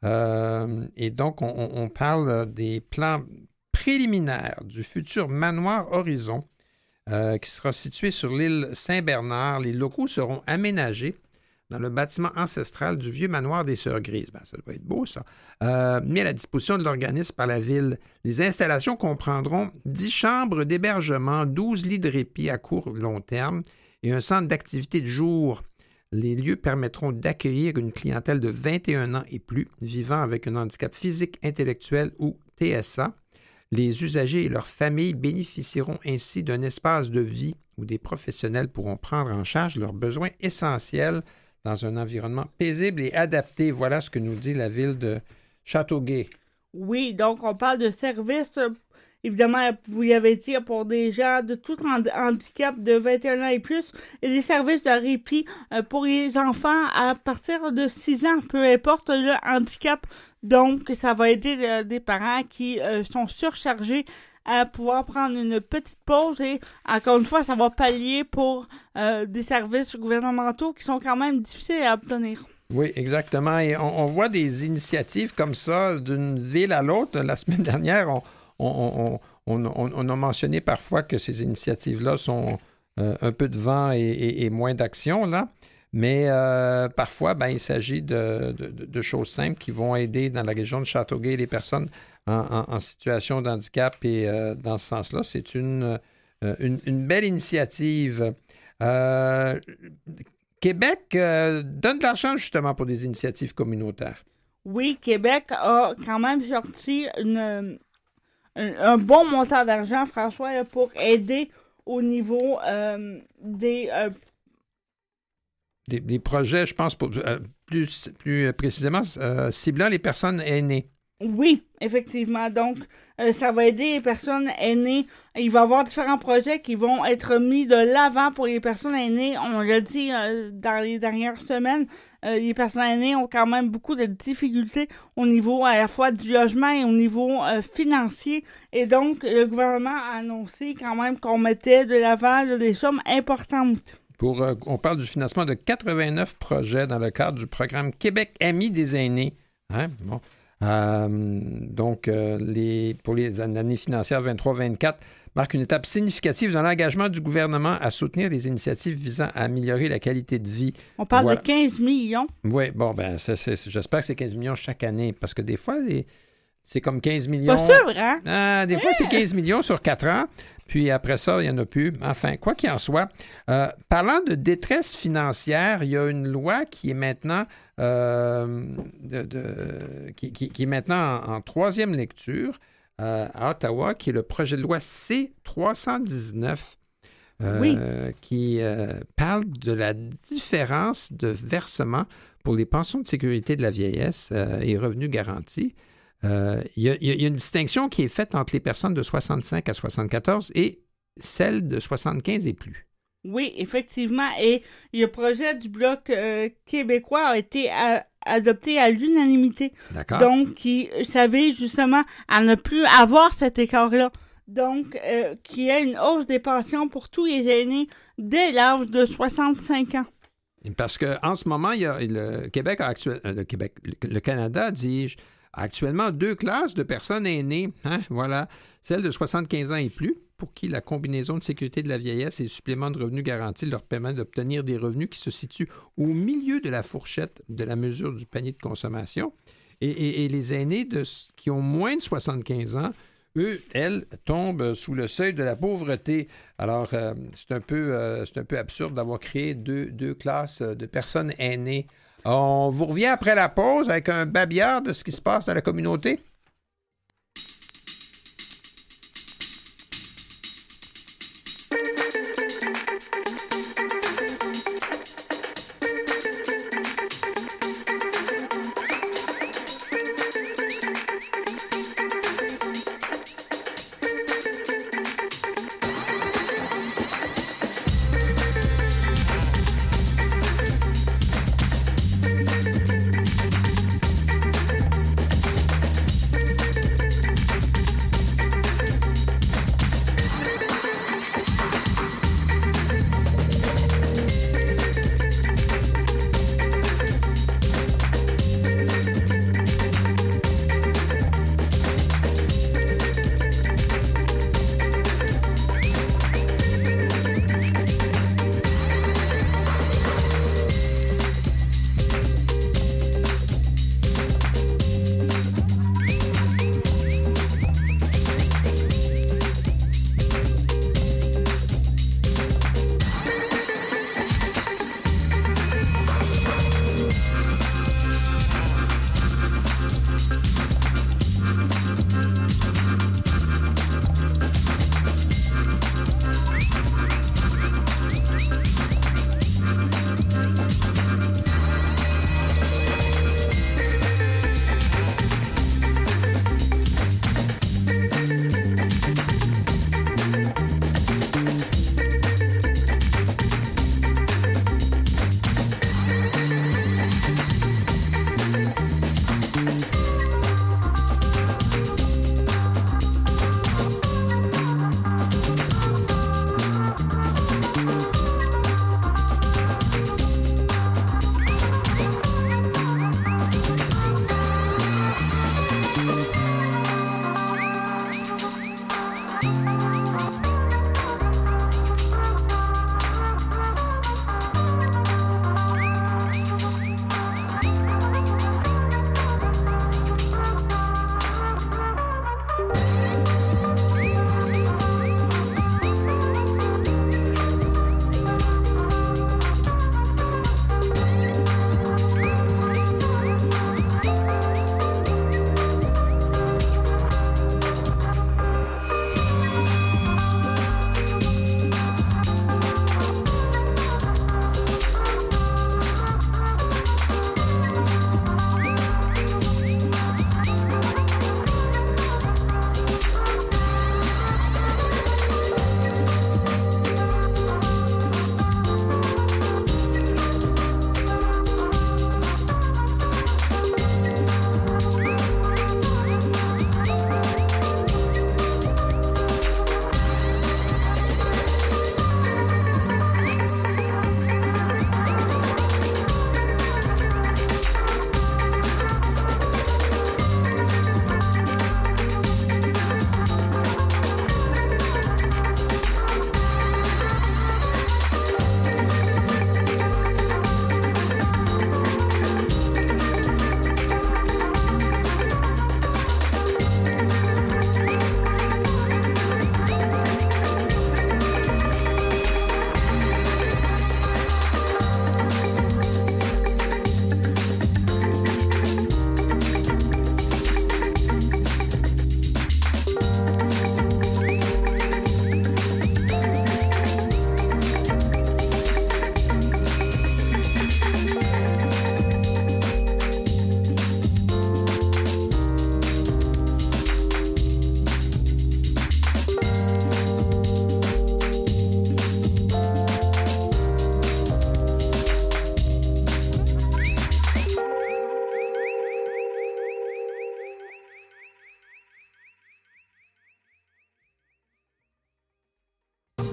Euh, et donc, on, on parle des plans préliminaires du futur manoir Horizon euh, qui sera situé sur l'île Saint-Bernard. Les locaux seront aménagés dans le bâtiment ancestral du vieux manoir des Sœurs Grises. Ben, ça doit être beau, ça. Euh, mis à la disposition de l'organisme par la ville. Les installations comprendront dix chambres d'hébergement, douze lits de répit à court et long terme et un centre d'activité de jour. Les lieux permettront d'accueillir une clientèle de vingt et un ans et plus, vivant avec un handicap physique, intellectuel ou T S A. Les usagers et leurs familles bénéficieront ainsi d'un espace de vie où des professionnels pourront prendre en charge leurs besoins essentiels dans un environnement paisible et adapté. Voilà ce que nous dit la ville de Châteauguay. Oui, donc on parle de services, évidemment, vous l'avez dit, pour des gens de tout handicap de vingt et un ans et plus, et des services de répit euh, pour les enfants à partir de six ans, peu importe le handicap. Donc, ça va aider euh, des parents qui euh, sont surchargés à pouvoir prendre une petite pause et, encore une fois, ça va pallier pour euh, des services gouvernementaux qui sont quand même difficiles à obtenir. Oui, exactement. Et on, on voit des initiatives comme ça d'une ville à l'autre. La semaine dernière, on, on, on, on, on a mentionné parfois que ces initiatives-là sont euh, un peu de vent et, et, et moins d'action, là. Mais euh, parfois, ben, il s'agit de, de, de choses simples qui vont aider dans la région de Châteauguay les personnes En, en, en situation de handicap et euh, dans ce sens-là, c'est une, euh, une, une belle initiative. Euh, Québec euh, donne de l'argent justement pour des initiatives communautaires. Oui, Québec a quand même sorti une, un, un bon montant d'argent, François, pour aider au niveau euh, des, euh... des... Des projets, je pense, pour, euh, plus, plus précisément, euh, ciblant les personnes aînées. Oui, effectivement. Donc, euh, ça va aider les personnes aînées. Il va y avoir différents projets qui vont être mis de l'avant pour les personnes aînées. On l'a dit euh, dans les dernières semaines, euh, les personnes aînées ont quand même beaucoup de difficultés au niveau à la fois du logement et au niveau euh, financier. Et donc, le gouvernement a annoncé quand même qu'on mettait de l'avant là, des sommes importantes. Pour, euh, on parle du financement de quatre-vingt-neuf projets dans le cadre du programme Québec Amis des aînés. Hein? Bon. Euh, donc, euh, les, pour les années financières vingt-trois vingt-quatre, marque une étape significative dans l'engagement du gouvernement à soutenir les initiatives visant à améliorer la qualité de vie. On parle voilà. de quinze millions. Oui, bon, ben, c'est, c'est, j'espère que c'est quinze millions chaque année, parce que des fois, les, c'est comme quinze millions. Pas sûr, hein? Ah, des fois, c'est quinze millions sur quatre ans, puis après ça, il n'y en a plus. Enfin, quoi qu'il en soit, euh, parlant de détresse financière, il y a une loi qui est maintenant, euh, de, de, qui, qui, qui est maintenant en, en troisième lecture, Euh, à Ottawa, qui est le projet de loi C trois cent dix-neuf, euh, oui. qui euh, parle de la différence de versement pour les pensions de sécurité de la vieillesse euh, et revenus garantis. Euh, il y a, il y a une distinction qui est faite entre les personnes de soixante-cinq à soixante-quatorze et celles de soixante-quinze et plus. Oui, effectivement. Et le projet du Bloc euh, québécois a été à, adopté à l'unanimité. D'accord. Donc, qui savait justement à ne plus avoir cet écart-là. Donc, euh, qu'il y ait une hausse des pensions pour tous les aînés dès l'âge de soixante-cinq ans. Parce qu'en ce moment, il y a le Québec, a actuel, le Québec, le Canada, dis-je, a actuellement deux classes de personnes aînées. Hein? Voilà. Celles de soixante-quinze ans et plus, pour qui la combinaison de sécurité de la vieillesse et le supplément de revenus garantis leur permet d'obtenir des revenus qui se situent au milieu de la fourchette de la mesure du panier de consommation. Et, et, et les aînés de, qui ont moins de soixante-quinze ans, eux, elles, tombent sous le seuil de la pauvreté. Alors, euh, c'est, un peu, euh, c'est un peu absurde d'avoir créé deux, deux classes de personnes aînées. On vous revient après la pause avec un babillard de ce qui se passe dans la communauté.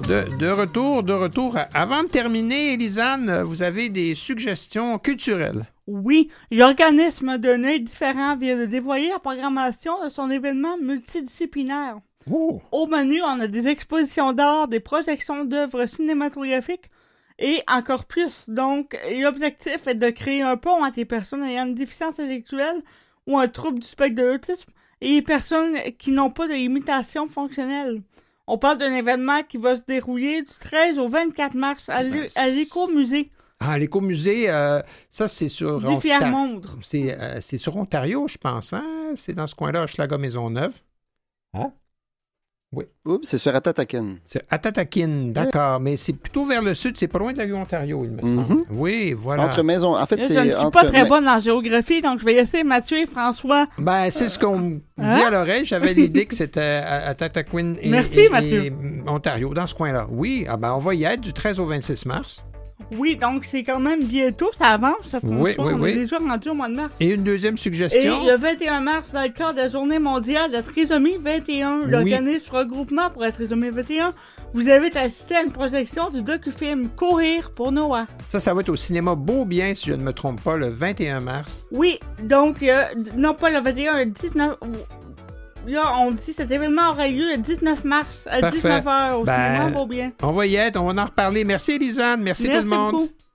De, de retour, de retour. Avant de terminer, Élisane, vous avez des suggestions culturelles. Oui, l'organisme d'un œil différent vient de dévoiler la programmation de son événement multidisciplinaire. Oh. Au menu, on a des expositions d'art, des projections d'œuvres cinématographiques et encore plus. Donc, l'objectif est de créer un pont entre les personnes ayant une déficience intellectuelle ou un trouble du spectre de l'autisme et les personnes qui n'ont pas de limitation fonctionnelle. On parle d'un événement qui va se dérouler du treize au vingt-quatre mars à, l'é- à l'écomusée. Ah, l'écomusée, euh, ça, c'est sur... Du Fier-Mondre. C'est, euh, c'est sur Ontario, je pense, hein? C'est dans ce coin-là, Hochelaga-Maisonneuve. Hein? Oui. Oups, c'est sur Atatakin. C'est Atatakin, d'accord. Mais c'est plutôt vers le sud, c'est pas loin de la rue Ontario, il me semble. Mm-hmm. Oui, voilà. Entre maisons, en fait, Là, c'est... je ne suis entre... pas très mais... bonne en géographie, donc je vais laisser Mathieu et François. Ben, c'est ce qu'on me Hein? dit à l'oreille. J'avais l'idée que c'était à, à Tataquin et, Merci, et- Mathieu. et Ontario, dans ce coin-là. Oui, ah ben, on va y être du treize au vingt-six mars. Oui, donc c'est quand même bientôt, ça avance, ça François. Oui, oui, on oui. est déjà rendu au mois de mars. Et une deuxième Et suggestion. le vingt et un mars, dans le cadre de la Journée mondiale de la trisomie vingt et un, Oui. l'organisme Regroupement pour la trisomie vingt et un vous invite à assister à une projection du docufilm Courir pour Noah. Ça, ça va être au cinéma Beaubien, si je ne me trompe pas, le vingt et un mars. Oui, donc, euh, non pas le vingt et un, le dix-neuf... Là, on dit cet événement aura lieu le dix-neuf mars à Parfait. dix-neuf heures au Ben, cinéma Beaubien. On va y être, on va en reparler. Merci, Élisane. Merci, Merci tout le monde. beaucoup.